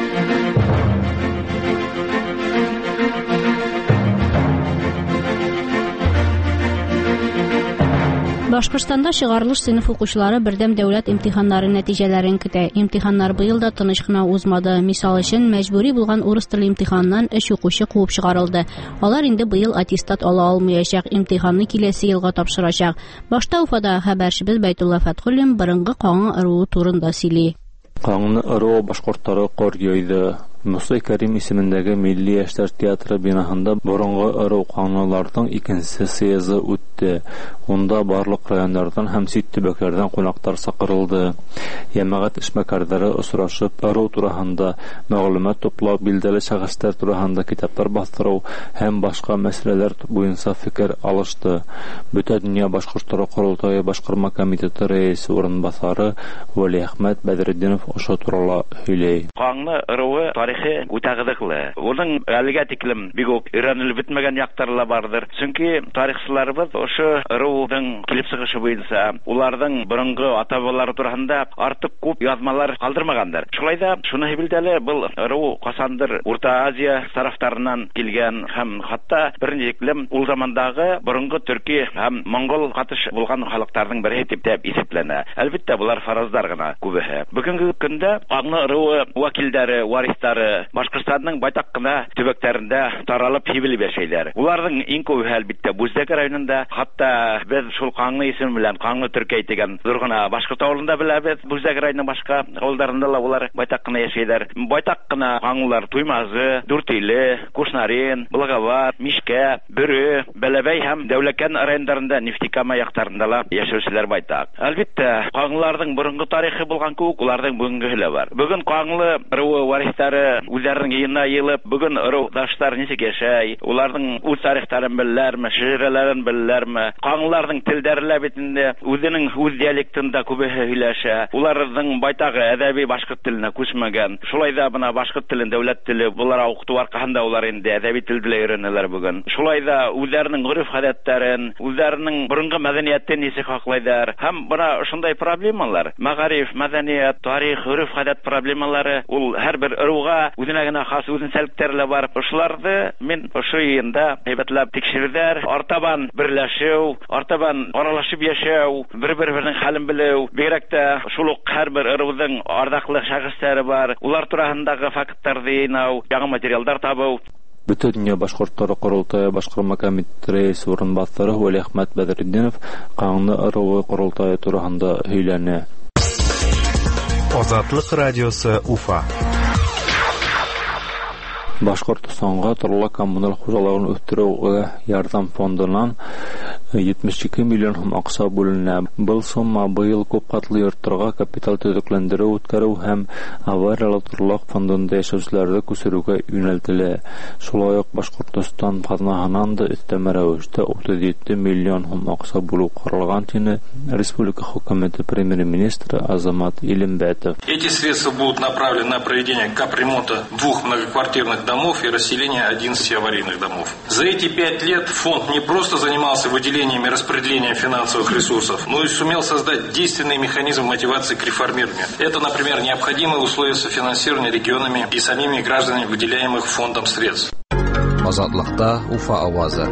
Башкортстанда чыгарылыш сыйныф укучылары бердәм дәүләт имтиханнары нәтиҗәләрен көтә. Имтиханнар быел да тыныч кына узмады. Мисал өчен, мәҗбүри булган урыс теле имтиханнан 3 укучы куып чыгарылды. Алар инде быел аттестат ала алмаячак, имтиханны киләсе елга тапшырачак. Башта Уфада хәбәрчебез Байтулла Фәтхуллин борынгы Каңы ыруы турында сөйли. Каңны ыру башкортлары кор йойды. Муса Кәрим исемендәге Милли яшьләр театры бинаһында борынгы ыру каңлыларның икенче съезы үтте. Онда барлык районнардан һәм чит төбәкләрдән кунаклар сакырылды. Җәмәгать эшмәкәрләре очрашып, ыру турында мәгълүмат туплау, билдәле шәхесләр турында китаплар бастыру һәм башка мәсьәләләр буенча фикер алышты. Бөтен дөнья башкортлары курултайы башкарма комитеты рәисе урынбасары Вали Әхмәт Бәдретдинов ошо турында һөйләй. Каңны ыруы Утагыдыклы. Оның әлегә тиклем бик үк өйрәнелеп бетмәгән яктары бардыр. Чөнки тарихчыларыбыз ошо ыруның килеп чыгышы буенча уларның борынгы ата-бабалары турында артык күп язмалар калдырмагандыр. Шулай да шуны билдәле, бу ыру касандыр Урта Азия тарафтарыннан килгән һәм хатта берничеклем ул замандагы борынгы төрки һәм монгол катыш булган халыктарның бере дип исәпләнә. Әлбәттә, булар фараздар гына күбеһе. Бүгенге көндә Каңны ыруы вәкилләре, варислары Башкортстанның байтак кына төбәкләрендә таралып һибелеп яшәйләр. Уларның иң күбе әлбәттә Бүздәк районында, хатта без шул Каңны исеме белән Каңны Төркәй дигән зургына Башкорт авылында беләбез. Бүздәк районының башка авылларында да улар байтак кына яшәйләр. Байтак кына Каңлылар Туймазы, Дүртөйле, Кушнарин, Благовар, Мишкә, Бөрө, Бәләбәй һәм Дәүләкән районнарында, Нефтекама яктарында яшәүчеләр байтак. Әлбәттә, Каңлыларның борынгы тарихы булган күк, уларның бүгенге бар. Бүген Каңлы ыруы варислары үзләренең йыйына йылып, бүген ырудашлар ничек яшәй, уларның үз тарихтарын беләләрме, шигырьләрен беләләрме, Каңлыларның телдәре битендә үзенең үз диалектында күбеһе һөйләшә. Уларның байтагы әдәби башкорт теленә күчмәгән. Шулай да бына башкорт телен дәүләт теле буларак укыту аркасында улар инде әдәби телдә өйрәнәләр бүген. Шулай да үзләренең гореф-гадәтләрен, үзләренең борынгы мәдәниятен ничек хаклайлар. Һәм бына шундай проблемалар, мәгариф, мәдәният, тарих, гореф-гадәт проблемалары ул һәрбер ыруга үзенә генә хас үзенчәлекләре бар. Шуларны мен ошо йында әйбәтләп тикшерүләр, артабан берләшү, артабан аралашып яшәү, бер-беренең хәлен белү, бигрәк тә шул ук һәрбер ыруның ардаклы шәхесләре бар. Улар турасындагы фактларны йыйнау, яңа материаллар табу. Бүтән дөнья башкортлары курултайы башкарма комитеты рәисе урынбасары Вәли Әхмәт Бәдретдинов Каңны ырыуы курултайы турында һөйләнә. Азатлык радиосы Уфа. Башкортстанга торлы коммуналь хуҗалыгын үстерүгә ярдәм фондыннан 72 миллион сум акча бүленә. Был сумма быел күп катлы йортларга капиталь төзекләндерү үткәрү һәм авариялы торлык фондында яшәүчеләрне күчерүгә юнәлтелә. Шулай ук Башкортстан казнасыннан да өстәмә рәвештә 37 миллион сум акча бүлү каралган дине республика хөкүмәте премьер-министры Азамат Илембәтов. Эти средства будут направлены на проведение капремонта 2 многоквартирных домов и расселения 11 аварийных домов. За эти 5 лет фонд не просто занимался выделением и распределением финансовых ресурсов, но и сумел создать действенный механизм мотивации к реформированию. Это, например, необходимые условия софинансирования регионами и самими гражданами выделяемых фондом средств. Азатлыкта Уфа авазы.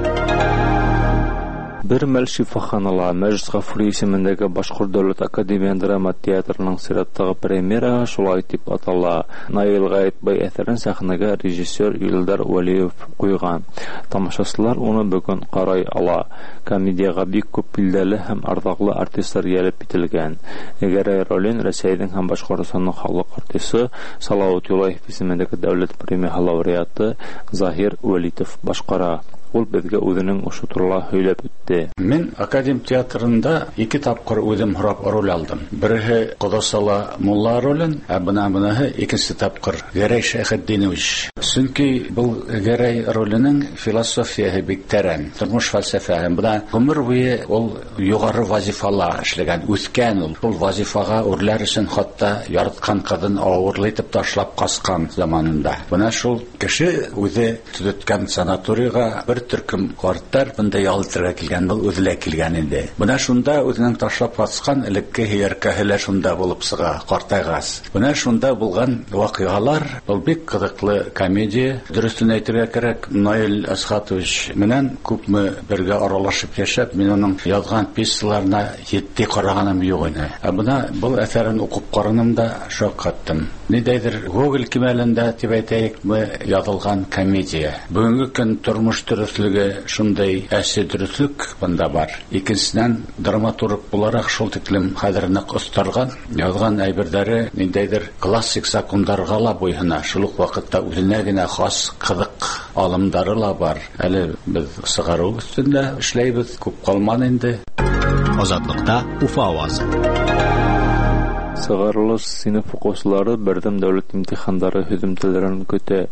Бер мәл шифаханала Мәҗлес Гафури исемендәге Башкорт дәүләт академия драма театрының сираттагы премьера шулай дип атала. Наил Гаетбай әсәрен сәхнәгә режиссер Илдар Вәлиев куйган. Тамашачылар уны бүген карай ала. Комедиягә бик күп билдәле һәм ардаклы артистлар ялеп ителгән. Әгәр ролен Россиянең һәм Башкортстанның халык артисты Салават Юлаев исемендәге дәүләт премия лауреаты Захир Вәлитов башкара. Ул безгә үзенең ушу турында һөйләп үтте. Мин Академ театрында 2 тапкыр үзем һорап роль алдым. Бере Кодосала Мулла ролен, ә бунаһы икенче тапкыр Гәрәй Шәйхетдинович. Чөнки бу Гәрәй роленең философияһы бик тәрән, тормыш фәлсәфәһе. Буда гомер буе ул югары вазифалар эшләгән, үскән ул. Ул вазифага үрләр өчен хатта яраткан кызын авырлайтып ташлап каскан заманында. Буна шул кеше үзе төзеткән санаторийга бер төркем карттар бунда ялтырга килгән, бу үзлә килгән инде. Буна шунда үзенең ташлап каскан элекке һияркәһеләр шунда булып сыга, картайгас. Буна шунда булган вакыйгалар, ул бик кызыклы комедия. Дөрестен әйтергә кирәк, Наил Асхатович менән күпме бергә аралашып яшәп, мин аның язган пьесаларына 7 караганым юк иде. Буна бу әсәрен укып караным да шаккаттым. Нидәдер Гоголь кимәлендә дип әйтәйекме язылган комедия. Бүгенге көн тормыш дөрестлеге шундай әсе дөрестлек бunda бар. Икенчедән драматург буларак шул тиклем хәзер нык остарган, язган әйберләре ниндәйдер классик законнарга ла буйһына. Шул ук вакытта үзенә генә хас кызык алымдары ла бар. Әле без сыгару өстендә эшләйбез, күп калман инде. Азатлыкта Уфа авазы. Сыгарылыш сыйныф укучылары бердәм дәүләт имтихандары һөҗүмтәләрен көтә.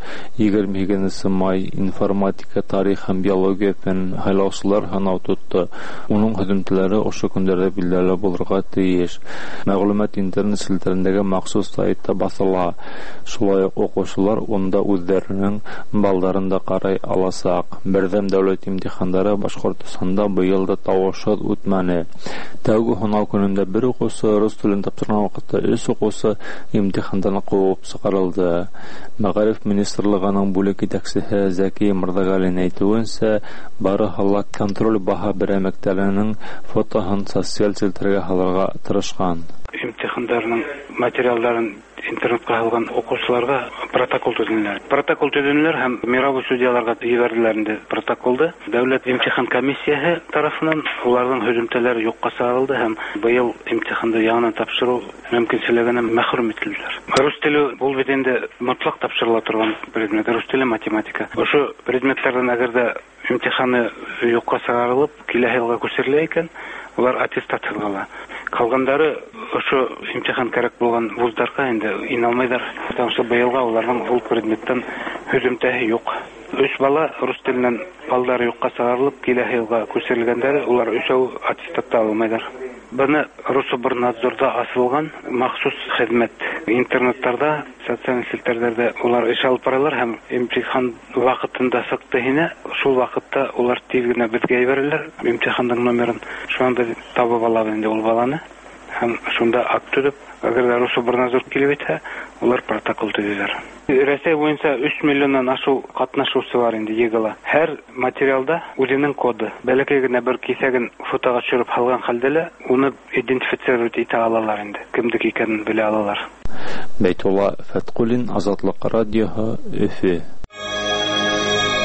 22 май информатика, тарих һәм биология фән һайлаучылар һанау тотты. Уның һөҗүмтәләре ошо көндәрдә билдәле булырга тиеш. Мәгълүмат интернет селтәрендәге махсус сайтта басыла. Шулай ук укучылар онда үзләренең балларын да карай аласак. Бердәм дәүләт имтихандары Башкортстанда быел да тавышсыз үтмәне. Тәүге һанау көнендә бер укучы рус телен тапшырган үз укусы имтихандан куып чыгарылды. Мәгариф министрлыгының бүлек итәкчесе Зәки Мырдагалин әйтүенчә, бары халык контроль баһа берәмәктәренең фотоһын социаль селтәргә халырга тырышкан. Имтихандарның материалларын интернетка алган укучыларга протокол төзүләр. Протокол төзүләр һәм мировой судьяларга җибәрделәр инде протоколды. Дәүләт имтихан комиссиясе тарафыннан уларның һөҗүмтәләре юкка сыгарылды һәм быел имтиханды яңадан тапшыру мөмкинчелегеннән мәхрүм ителделәр. Рус теле бул бит инде мотлак тапшырыла торган предмет, рус теле, математика. Ошо предметләрдән әгәрдә имтиханы юкка сыгарылып, киләсе елга күчерелә икән, улар аттестациягә калгандары ошо имтихан керек булган вуздарга инде ине алмайдар. Потому быелга уларның ул предметтан һөҗүмтәһе юк. 3 бала рус теленнән балдары юкка сыгарылып, киләсе елга күчерелгәндәр, улар 3 аттестатта алмайдар. Буны Рособорнадзорда асылган махсус хезмәт. Интернеттарда, социаль селтәрләрдә улар эш алып баралар һәм имтихан вакытында сыкты ине, шул вакытта улар тиз генә безгә җибәрәләр имтиханның номерын. Шунда табып алабыз инде ул баланы. Һәм шунда акт төзеп, әгәр Рособорнадзор килеп итсә, улар протокол төзиләр. Россия буенча 3 миллионнан ашу катнашучысы бар инде егыла. Һәр материалда үзенең коды. Бәләкәй генә бер кисәген фотога төшереп алган хәлдә, уны идентифицировать итә алалар инде. Кемдек икәнен белә алалар. Бәйтулла Фәткулин, Азатлык радиоһы, Өфе.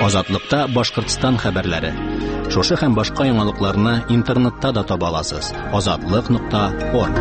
Азатлыкта Башкортстан хәбәрләре. Шушы һәм башка яңалыкларны интернетта да таба аласыз. Azatlyk.org.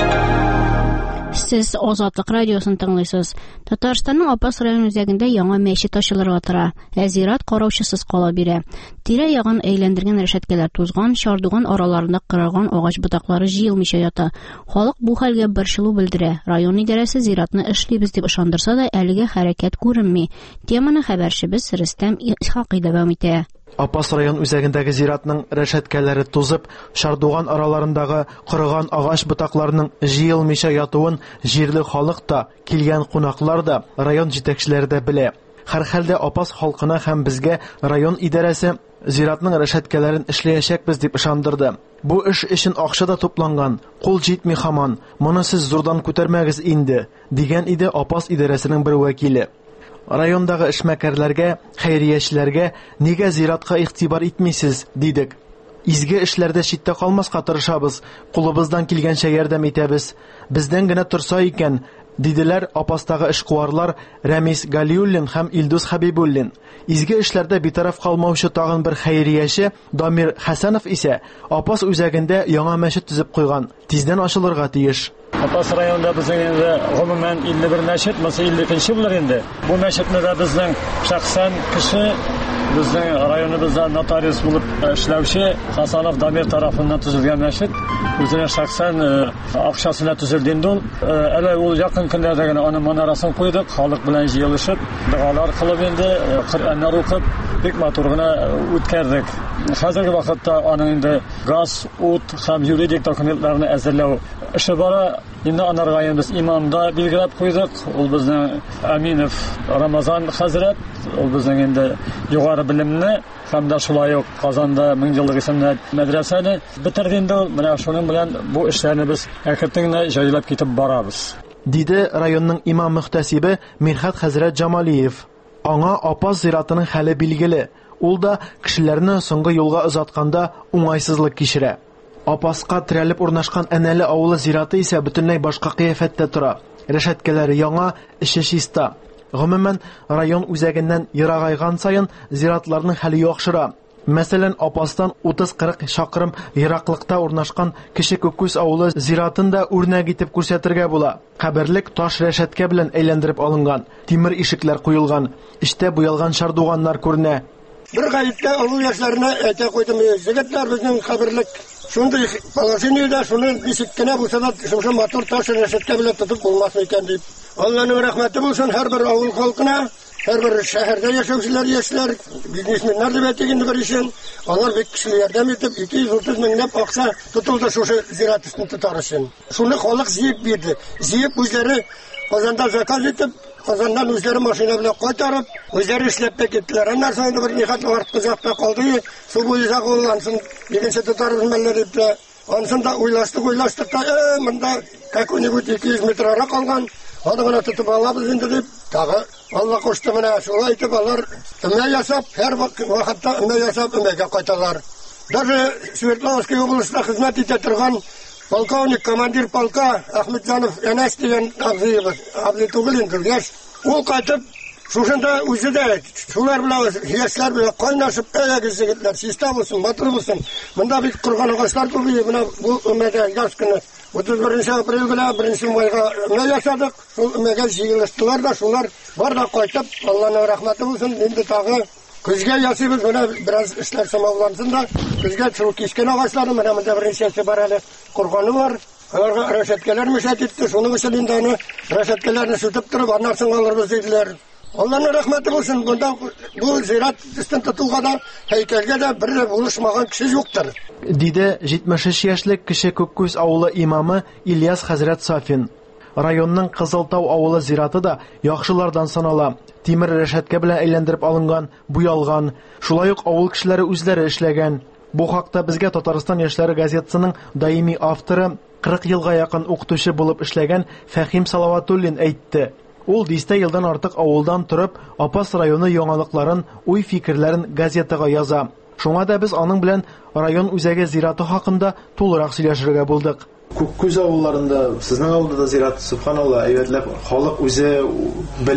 Сез Азатлык радиосын тыңлыйсыз. Татарстанның Апас район үзәгендә яңа мәчет ачылырга тора. Зират караучысыз кала бирә. Тирә-ягын әйләндергән рәшәткәләр тузган, чардуган араларында кырылган агач ботаклары җыелмыйча ята. Халык бу хәлгә борчылу белдерә. Район идарәсе зиратны эшлибез дип ышандырса да, әлегә хәрәкәт күренми. Теманы хәбәрчебез Рөстәм Исхакый дәвам итә. Апас район үзәгендәге зиратның рәшәткәләре тузып, чардуган араларындагы кырыган агач ботакларының җыелмыйча ятуын җирле халык та, килгән кунаклар да, район җитәкчеләре дә белә. Һәр хәлдә Апас халкына һәм безгә район идарәсе зиратның рәшәткәләрен эшләячәкбез дип ышандырды. Бу эш өчен акча да тупланган, кул җитми һаман. Моны сез зурдан күтәрмәгез инде, дигән иде Апас идарәсенең бер вәкиле. Райондагы эшмәкәрләргә, хәйриячеләргә нигә зиратка игътибар итмисез, дидек. Изге эшләрдә читтә калмаска тырышабыз, кулыбыздан килгәнчә ярдәм итәбез. Бездән генә торса икән, диделәр Апастагы эшкуарлар Рәмис Галиуллин һәм Илдус Хабибуллин. Изге эшләрдә битараф калмаучы тагын бер хәйрияче Дамир Хәсәнов исә Апас үзәгендә яңа мәчет төзеп куйган, тиздән ачылырга тиеш. Апас районында безнең инде гомумән 51 мәчет, мосы 52нче булыр инде. Бу мәчетне дә безнең шәхсән кеше безнең районыбызда нотариус булып эшләүче Хәсәнов Дамир тарафыннан төзелгән мәчет. Үзенә шәхсән акчасына төзелде инде ул. Әле ул якын көндәрдә генә аның манарасын куйдык, халык белән җыелышып, дуалар кылып инде, Коръәннәр укып, бик матур гына үткәрдек. Хәзерге вакытта аның инде газ, ут һәм юридик документларны әзерләү эше бара. Инде анарга без имамда билгеләп куйдык. Ул безнең Аминов Рамазан хәзрәт, ул безнең инде югары белемне һәм дә шулай ук Казанда 1000 еллык исемле мәдрәсәне битерде инде. Менә шуның белән бу эшләрне без әкрен җайлап китеп барабыз, диде районның имам мөхтәсибе Мирхат хәзрәт Җамалиев. Аңа Апас зиратының хәле билгеле. Ул да кешеләрне соңгы юлга озатканда уңайсызлык кичерә. Апаска терәлеп урнашкан Әнәле авылы зираты исә бөтенләй башка кыяфәттә тора. Рәшәткәләре яңа, эше чиста. Гомумән, район үзәгеннән ерагайган саен зиратларның хәле яхшыра. Мәсәлән, Апастан 30-40 чакрым ераклыкта урнашкан Кече Күккүз авылы зиратын да үрнәк итеп күрсәтергә була. Каберлек таш рәшәткә белән әйләндереп алынган, тимер ишекләр куелган, эчтә буялган шардуганнар күренә. Бер гаеткә авыл яшьләренә әйтә куйдым, җегетләр безнең каберлек шундый положениедә, шуны ничек кенә булса да шушы матур таш рәшәткә белән тотып булмас икән дип. Алланың рәхмәте булсын һәрбер авыл халкына, һәрбер шәһәрдә яшәүчеләр, яшьләр, бизнесменнар дип әйтегән бер өчен, алар бик көчле ярдәм итеп 230 меңләп акча тотылды шушы зират өстен тотар өчен. Шуны халык җыеп бирде. Җыеп үзләре Казанда заказ итеп, Казандан үзләре машина белән кайтарып, үзләре эшләп киттеләр. Аннан соң бер нихәт артка закта калды. Су буена куллансын, дигәнчә тотарыз мәлләр дип. Ансын да уйлаштык та, монда какой-нибудь 200 метрара калган. Аны гына тотып алабыз инде дип, тагы Алла кушты менә шулай итеп алар өмә ясап, һәр вакытта өмә ясап өмәгә кайталар. Даже Свердловский областында хезмәт итә торган полковник, командир полка Ахмедҗанов Әнәс дигән абзый түгел инде, яшь. Ул кайтып, шушында үзе дә шулар белән яшьләр белән кайнашып, җегетләр, чиста булсын, матур булсын. Монда бик курган агачлар күбәя, менә бу өмәгә яз көне 31 апрель генә 1 майга өмә ясадык. Шул өмәгә җыелыштылар да, шулар бар да кайтып, Алланың рәхмәте булсын, инде тагы көзгә ясыйбыз, менә бераз эшләр самавлансын да, көзгә шул кискән агачларны менә монда беренчесе бар әле, курганы бар. Аларга рәшәткәләр мишәт итте, шуның өчен инде аны рәшәткәләрне сүтеп торып, аннан соң алырбыз диделәр. Алланың рәхмәте булсын, монда бу зират өстен тотуга да, һәйкәлгә дә бер булышмаган кеше юктыр, диде 73 яшьлек Кече Күккүз авылы имамы Ильяс хәзрәт Сафин. Районның Кызылтау авылы зираты да яхшылардан санала. Тимер рәшәткә белән әйләндереп алынган, буялган. Шулай ук авыл кешеләре үзләре эшләгән. Бу хакта безгә Татарстан яшьләре газетасының даими авторы, 40 елга якын укытучы булып эшләгән Фәхим Салаватуллин әйтте. Ул 10 елдан артык авылдан торып, Апас районы яңалыкларын, уй-фикерләрен газетага яза. Шуңа да без аның белән район үзәге зираты хакында тулырак сөйләшергә булдык. Күккүз авылларында, сезнең авылда да зират, субханалла, әйбәтләп, халык үзе белеп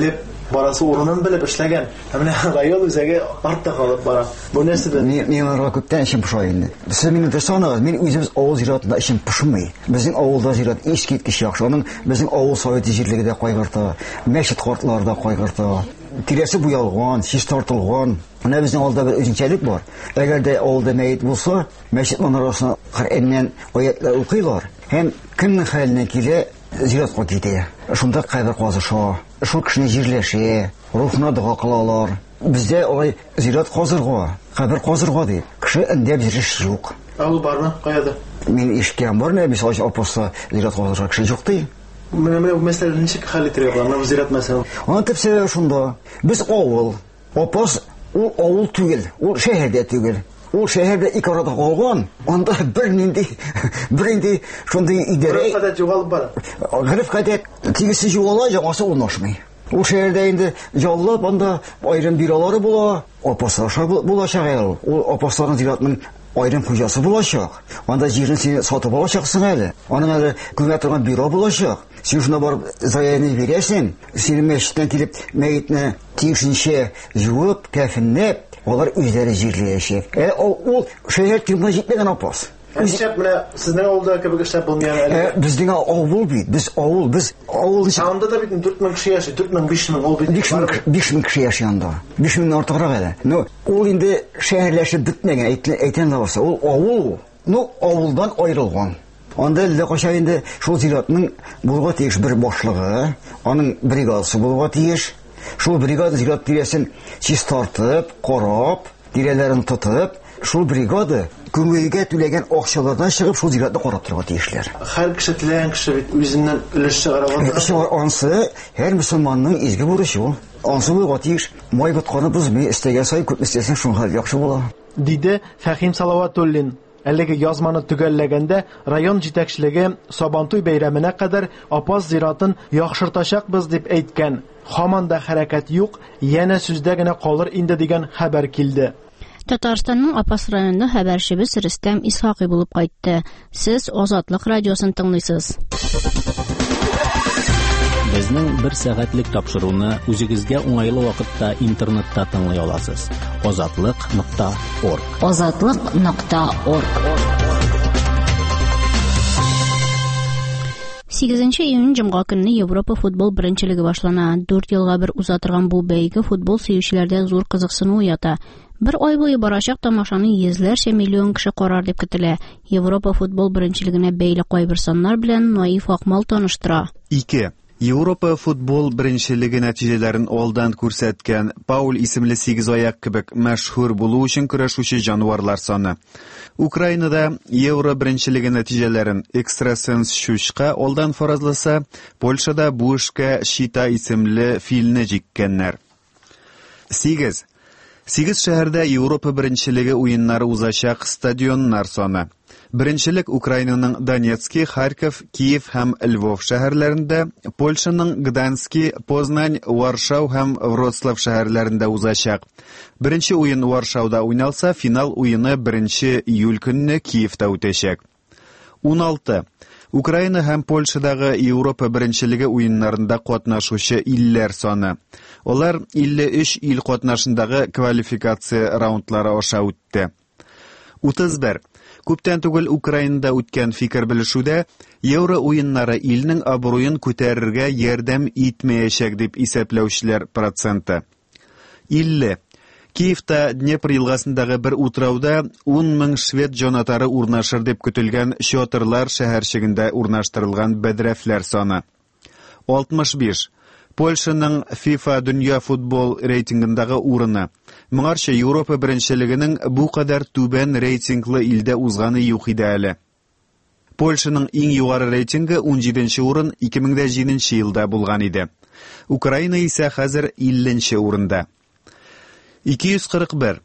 барасы урынын белеп эшләгән. Менә район үзәге артта калып бара. Бу нәрсәдән? Мин аңа күптән эшем пошай инде. Сез мине дәшәнәгез, мин үзебез авыл зиратында эшем пошмый. Безнең авылда зират искиткеч яхшы. Аның безнең авыл совет җирлегендә кайгырта, мәчет картларда кайгырта. Тирәсе буялган, чис тартылган. Менә безнең авылда бер үзенчәлек бар. Әгәр дә авылда мәйет булса, мәчет манарасына Коръәннән аятлар укыйлар. Һәм кемнең хәленә килә, зиратка китә. Шунда кабер казыша, шул кешене җирләшә, рухына дуа кылалар. Бездә алай зират казырга, кабер казырга дип, кеше индә бириш юк. Ул бармы? Каяда? Мин ишкән бар, нәби салаш апасы зират казырга кеше юк ди. Менә бу мәсьәләне ничек хәл итәргә була? Менә зират мәсьәле. Аны төп сәбәбе шунда. Без авыл, апас ул авыл түгел, ул шәһәрдә түгел. Ул шәһәрдә икарада калган. Анда бернинди шундый идарә. Гәрәф югалып бара. Гәрәф кадәт тигесе югала, яңасы унашмый. Ул шәһәрдә инде яллап анда айрым биралары була, апаслар булачак әле. Ул апасларның зиратның айрым хуҗасы булачак. Анда җирен син сатып алачаксың әле. Аның әле күнә торган бюро булачак. Син шуна барып заяны бирәсең. Син мәчеттән килеп мәйтне тиешенчә юып, кәфенләп, алар үзләре җирләячәк. Ул шәһәр тирмә җитмәгән апас. Ничек менә сезнең авылда кебек эшләп булмаган әле? Безнең авыл бит, без авыл. Анда да бит 4000 кеше яши, 4000-5000 ул бит. 5000 кеше яши анда. 5000 артыграк әле. Ну, ул инде шәһәрләшеп бетмәгән, әйтән дә булса, ул авыл. Ну, авылдан аерылган. Анда әллә качан инде шул зиратның булга тиеш бер башлыгы, аның бригадасы булга тиеш. Шул бригада зират тирәсен чис тартып, карап, тирәләрен тотып, шул бригада күмәйгә түләгән акчалардан чыгып шул зиратны карап торырга тиешләр. Һәр кеше теләгән кеше бит үзеннән өлеш чыгара. Ансы һәр мөселманның изге бурычы ул. Ансы булга тиеш. Май ботканы бузмый, истәгән сай күп истәсәң шуңа яхшы була. Диде Фәхим Салаватуллин. Әлеге язманы төгәлләгәндә район җитәкчелеге Сабантуй бәйрәменә кадәр апас зиратын яхшыртачакбыз дип әйткән. Һаман да хәрәкәт юк, янә сүздә генә калыр инде дигән хәбәр килде. Татарстанның Апас районында хәбәрчебез Рөстәм Исхакый булып кайтты. Сез Азатлык радиосын тыңлыйсыз. Безнең 1 сәгатьлек тапшыруны үзегезгә уңайлы вакытта интернетта тыңлый аласыз. Azatliq.org. Azatliq.org. 8 июнь җомга көнне Европа футбол беренчелеге башлана. 4 елга бер уза торган бу бәйге футбол сөючеләрдә зур кызыксыну уята. Бер ай буе барачак тамашаны йөзләрчә миллион кеше карар дип көтелә. Европа футбол беренчелегенә бәйле кайбер саннар белән Наиф Акмал таныштыра. 2. Европа футбол беренчелеге нәтиҗәләрен алдан күрсәткән Пауль исемле 8 аяк кебек мәшһүр булу өчен көрәшүче җанварлар саны. Украинада Евро беренчелеге нәтиҗәләрен экстрасенс Щучка алдан фаразласа, Польшада бу эшкә Шита исемле филне җиккәннәр. 8 шәһәрдә Европа беренчелеге уеннары узачак стадионнар саны. Беренчелек Украинаның Донецкий, Харьков, Киев һәм Львов шәһәрләрендә, Польшаның Гданьски, Познань, Варшау һәм Вроцлав шәһәрләрендә узачак. Беренче уен Варшауда уйналса, финал уены 1 июль көнне Киевта үтәчәк. 16. Украина һәм Польшадагы Европа беренчелеге уеннарында катнашучы илләр саны. Алар 53 ил катнашындагы квалификация раундлары аша үтте. 31. Күптән түгел Украинада үткән фикер белешүдә Евро уеннары илнең абруен күтәрергә ярдәм итмәячәк дип исәпләүчеләр проценты. 50. Киевта Днепр елгасындагы бер утрауда 10 мең швед җанатары урнашыр дип көтелгән Шотырлар шәһәрчегендә урнаштырылган бәдрәфләр саны. 65. Польшаның FIFA дөнья футбол рейтингындагы урыны. Моңарча Европа беренчелегенең бу кадәр түбән рейтинглы илдә узганы юк иде әле. Польшаның иң югары рейтингы 17нче урын 2007 елда булган иде. Украина исә хәзер 50нче урында. 241.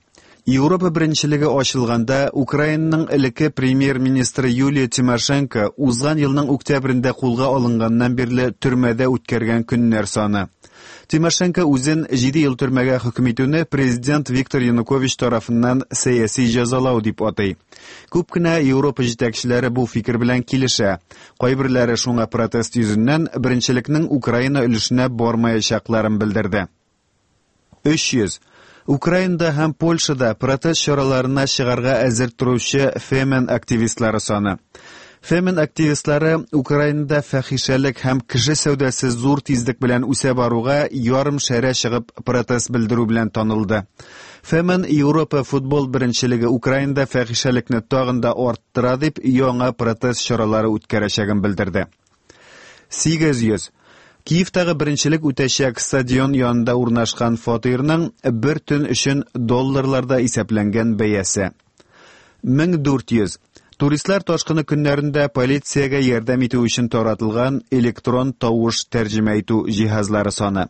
Европа беренчелеге ачылганда Украинаның элекке премьер-министры Юлия Тимошенко узган елның октябрендә кулга алынганнан бирле төрмәдә үткәргән көннәр саны. Тимошенко үзен 7 ел төрмәгә хөкем итүне президент Виктор Янукович тарафыннан сәяси җәзалау дип атый. Күп кенә Европа җитәкчеләре бу фикер белән килешә. Кайберләре шуңа протест йөзеннән беренчелекнең Украина өлешенә бармаячакларын белдерде. 300. Украинада һәм Польшада протест чараларына чыгарга әзер торучы фемен активистлары саны. Фемен активистлары Украинада фәхишәлек һәм кеше сәүдәсе зур тизлек белән үсә баруга ярым шәрә чыгып протест белдерү белән танылды. Фемен Европа футбол беренчелеге Украинада фәхишәлекне тагын да арттыра дип яңа протест чаралары үткәрәчәген белдерде. 800. Киевтагы беренчелек үтәчәк стадион янында урнашкан фатирның бер төн өчен долларларда исәпләнгән бәясе. 1400. Туристлар ташкыны көннәрендә полициягә ярдәм итү өчен таратылган электрон тавыш тәрҗемә итү җиһазлары саны.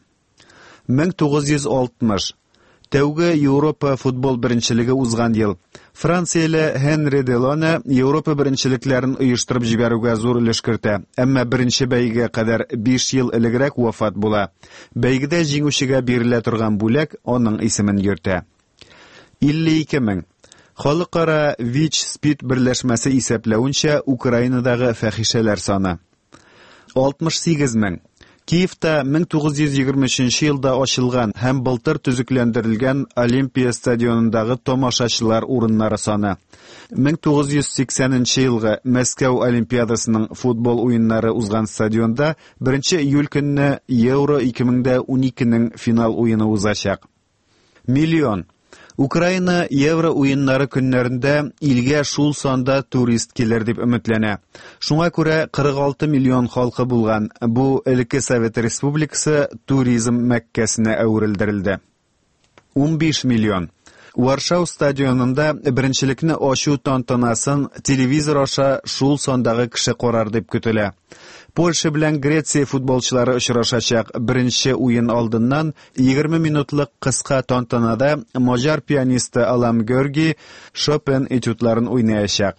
1960. Тәүге Европа футбол беренчелеге узган ел. Францияле Хенри Делоне Европа беренчелекләрен оештырып җибәрүгә зур өлеш кертә, әмма беренче бәйгегә кадәр 5 ел элегрәк вафат була. Бәйгедә җиңүчегә бирелә торган бүләк аның исемен йөртә. 52 мең. Халыкара ВИЧ-СПИД берләшмәсе исәпләүенчә Украинадагы фәхишәләр саны. 68 мең. Киевта 1923 елда ачылган һәм былтыр төзекләндерелгән Олимпия стадионындагы тамашачылар урыннары саны. 1980 елгы Мәскәү Олимпиадасының футбол уеннары узган стадионда 1 июль көнне Евро 2012-нең финал уены узачак. Миллион. Украина Евро уеннары көннәрендә илгә шул санда турист килер дип өметләнә. Шуңа күрә 46 миллион халкы булган бу элекке Совет Республикасы туризм Мәккәсенә әверелдерелде. 15 миллион. Варшау стадионында беренчелекне ачу тантанасын телевизор аша шул сандагы кеше карар дип көтелә. Польша белән Греция футболчылары очрашачак. Беренче уен алдыннан 20 минутлык кыска тантанада маҗар пианисты Алам Георгий Шопен этюдларын уйнаячак.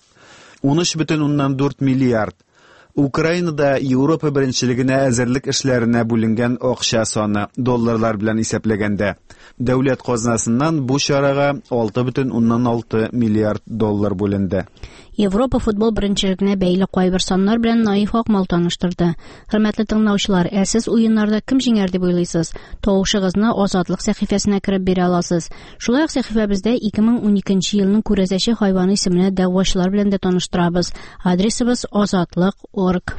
13,4 миллиард. Украинада Европа беренчелегенә әзерлек эшләренә бүленгән акча саны долларлар белән исәпләгәндә. Дәүләт казнасыннан бу чарага 6,6 миллиард доллар бүленде. Европа футбол беренчелегенә бәйле кайбер саннар белән Наиф Акмал таныштырды. Хөрмәтле тыңлаучылар, сез уеннарда кем җиңәр дип уйлыйсыз? Тавышыгызны Азатлык сәхифәсенә кирип бирә аласыз. Шулай ук сәхифәбездә 2012 елның күрәзәче хайваны исеменә дәгъвачылар белән дә таныштырабыз. Адресыбыз azatlik.org.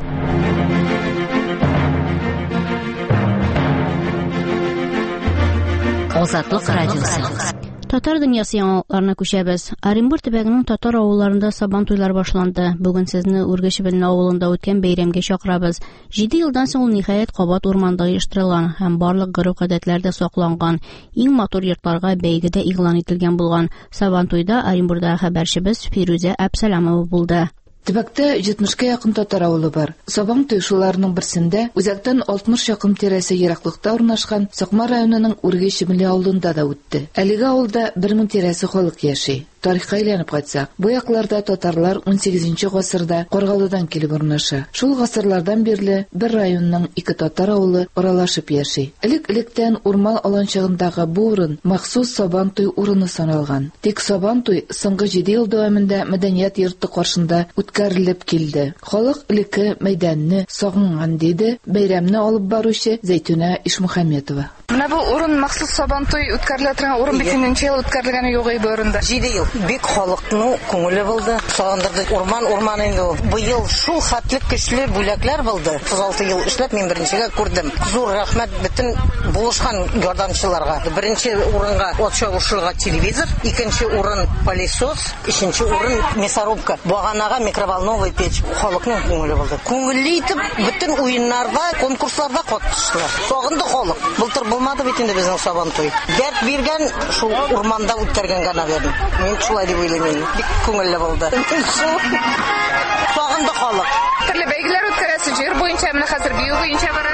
Азатлык радиосы. Татар дөньясы яңалыкларына күчәбез. Оренбур төбәгенең татар авылларында сабан туйлар башланды. Бүген сезне Үргәчебелне авылында үткән бәйрәмгә чакырабыз. 7 елдан соң ул ниһаять Кабат урманда оештырылган һәм барлык гореф-гадәтләр дә сакланган. Иң матур йортларга бәйгедә игълан ителгән булган. Сабан туйда Оренбурда хәбәрчебез Фирүзә Әбсәламова булды. Төбәктә 70-ка якын татар авылы бар. Сабан туй шуларының берсендә үзәктән 60 якын тирәсе ераклыкта урнашкан Сакмар районының Үргәчебеле авылында да үтте. Әлеге авылда 1000 тирәсе халык яши. Тарихка әйләнеп кайтсак, бу якларда татарлар 18 гасырда Каргалыдан килеп урнаша. Шул гасырлардан бирле бер районның 2 татар авылы аралашып яши. Элек-электән урман аланчыгындагы бу урын махсус сабан туй урыны саналган. Тик сабан туй соңгы 7 ел дәвамында мәдәният йорты каршында үткәрелеп килде. Халык элекке мәйданны сагынган диде бәйрәмне алып баручы Зәйтүнә Ишмөхәмметова. Менә бу урын махсус сабан туй үткәрелә торган урын бит ел үткәрелгәне юк бу урында. 7 ел бик халыкның күңеле булды. Сагындырды урман инде. Бу ел шул хәтлек көчле бүләкләр булды. 36 ел эшләп мин беренчегә күрдем. Зур рәхмәт бөтен булышкан ярдәмчыларга. Беренче урынга от чагышырга телевизор, икенче урын пылесос, өченче урын мясорубка. Баганага микроволновая печь. Халыкның күңеле булды. Күңелле итеп бөтен уеннарда, конкурсларда катнаштылар. Сагынды халык. Былтыр булмады бит инде безнең сабан туй. Дәрт биргән шул урманда үткәргән гына верде. Мин шулай дип уйлыйм. Бик күңелле булды. Сагынды халык. Төрле бәйгеләр үткәрәсе җир буенча менә хәзер бию буенча бара.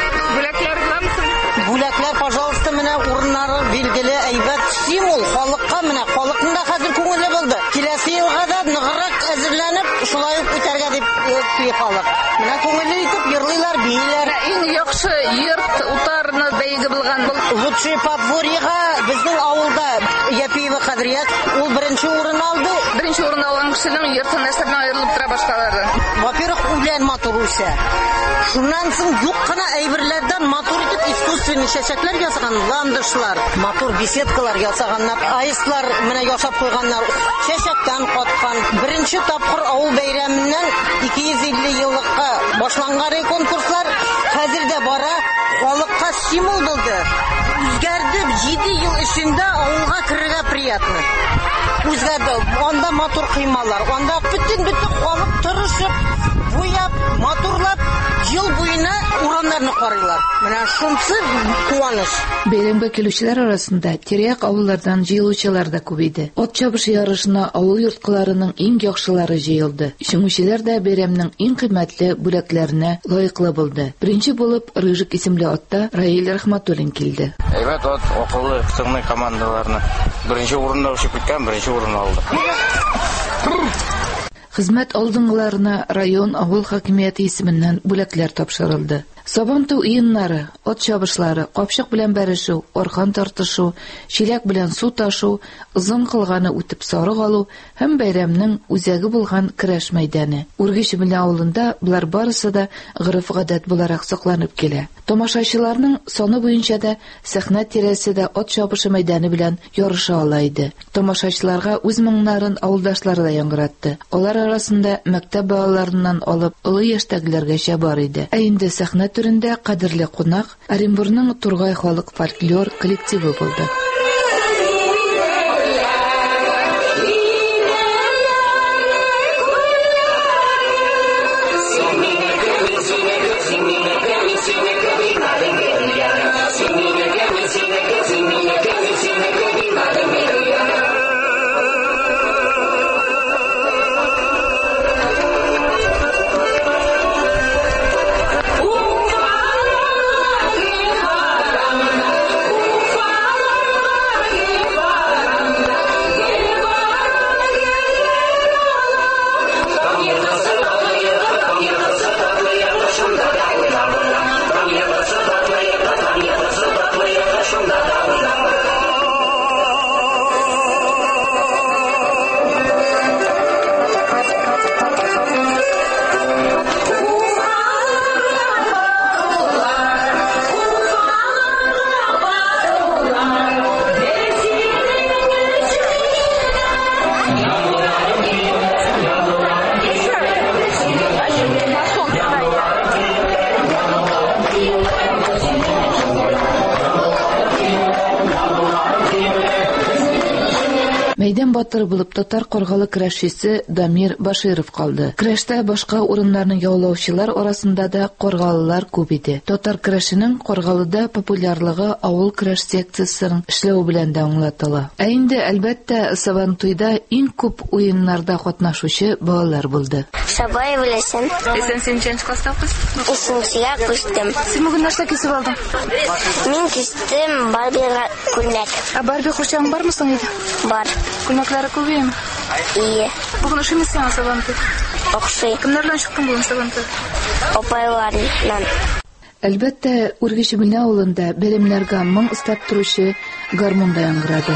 Бүләкләр буламы? Бүләкләр, пожалуйста, менә урыннары билгеле, әйбәт стимул халыкка бәхетле халык. Менә күңелле итеп йырлыйлар, бийләр. Иң яхшы йорт утарны бәйге булган бул. Лучший подворьега безнең авылда Япиева Кадрият ул беренче урын алды. Беренче урын алган кешенең йортын әсәренә аерылып тора башкалары. Во-первых, үлән матур үсә. Шуннан соң юк кына әйберләрдән матур итеп искусственный чәчәкләр ясаган, ландышлар, матур беседкалар ясаганнар, аистлар менә ясап куйганнар, чәчәктән каткан. Беренче тапкыр авыл бәйрәменнән 250 еллыкка башланган конкурслар хәзер дә бара, халыкка стимул булды. Үзгәрде, 7 ел эчендә авылга керергә приятно. Үзгәрде, анда матур кыймалар, анда бүтән халык тырышып, буяп, матурлап, ел буена урамнарны карыйлар. Менә шунысы куаныч. Бәйрәмгә килүчеләр арасында тирәк авыллардан җыелучылар да күбейде. Ат чабышы ярышына авыл йорткаларының иң яхшылары җыелды. Җиңүчеләр дә бәйрәмнең иң кыйммәтле бүләкләренә лаеклы булды. Беренче булып Рыжык исемле атта Раил Рахматуллин килде. Әйбәт ат, акыллы, сыңны командаларны. Беренче урында үсеп киткән, беренче урын алды. Хезмәт алдынгыларына район авыл хакимияте исеменнән бүләкләр тапшырылды. Сабанту уеннары, ат чабышлары, капчык белән бәрешү, аркан тартышу, чиләк белән су ташу, озын кылганы үтеп сарык алу һәм бәйрәмнең үзәге булган көрәш мәйданы. Үргеш белән авылында булар барысы да гырыф-гадәт буларак сакланып килә. Тамашачыларның саны буенча да сәхнә тирәсе дә ат чабышы мәйданы белән ярыша ала иде. Тамашачыларга үз моңнарын авылдашлары да яңгыратты. Алар арасында мәктәп балаларыннан алып олы яшьтәгеләргәчә бар иде. Ә инде сәхнә түрендә кадерле кунак Оренбурның Тургай халык фольклор коллективы булды. Мәйдан батыры булып татар каргалы көрәшчесе Дамир Баширов калды. Көрәштә башка урыннарның яулаучылар арасында да каргалылар күп иде. Татар көрәшенең Каргалыда популярлыгы авыл көрәш секциясының эшләү белән дә аңлатыла. Ә инде әлбәттә Сабантуйда иң күп уеннарда катнашучы балалар булды. Шабай беләсен. Сен ничәнче класста укыйсың? Усынчыга күчтем. Син бүген нәрсә кисеп алдың? Мин кистем Барбига күлмәк. Ә Барби хуҗаң бармы соң иде? Бар. Күлмәкләре күпме? Ие. Бүген ошымыйсың Сабантуй? Охшый. Кемнәр белән чыктың бүген Сабантуй? Апайлардан. Әлбәттә, Үргеш авылында бәйрәмнәргә моң истәп торучы гармунда яңгырады.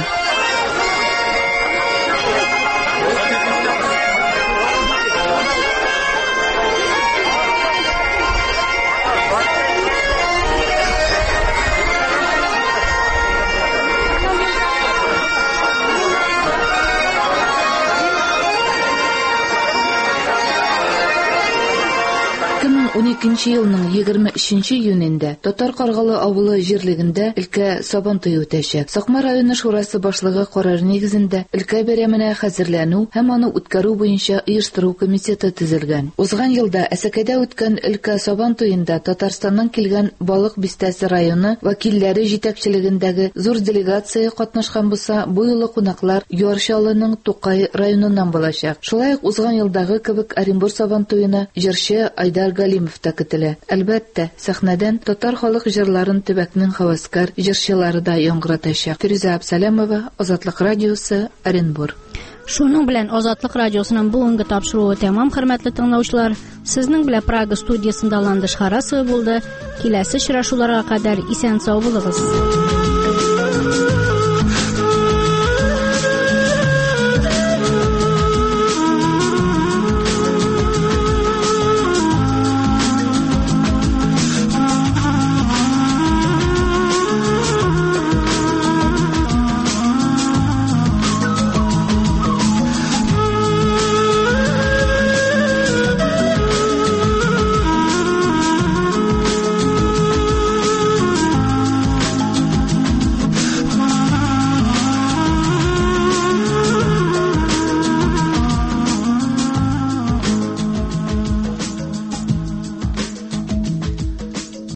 Елның 23 июнендә Татар Каргалы авылы җирлегендә өлкә Сабантуй үтәчәк. Сакма районы шурасы башлыгы карары нигезендә өлкә бәйрәменә хәзерләнү һәм аны үткәрү буенча оештыру комитеты төзелгән. Узган елда Әсәкәдә үткән өлкә Сабантуенда Татарстаннан килгән Балык Бистәсе районы вәкилләре җитәкчелегендәге зур делегация катнашкан булса, бу юлы кунаклар Юарчалының Тукай районыннан булачак. Шулай ук узган елдагы кебек Оренбур Сабантуена җырчы Айдар Галимов та көтелә. Әлбәттә, сәхнәдән татар халык җырларын төбәкнең хаваскар җырчылары да яңгыратачак. Фируза Абсалямова, Азатлык радиосы, Оренбур. Шуның белән Азатлык радиосының бүгенге тапшыруы тәмам, хөрмәтле тыңлаучылар. Сезнең белән Прага студиясында Ландыш Харасова булды. Киләсе очрашуларга кадәр исән-сау булыгыз.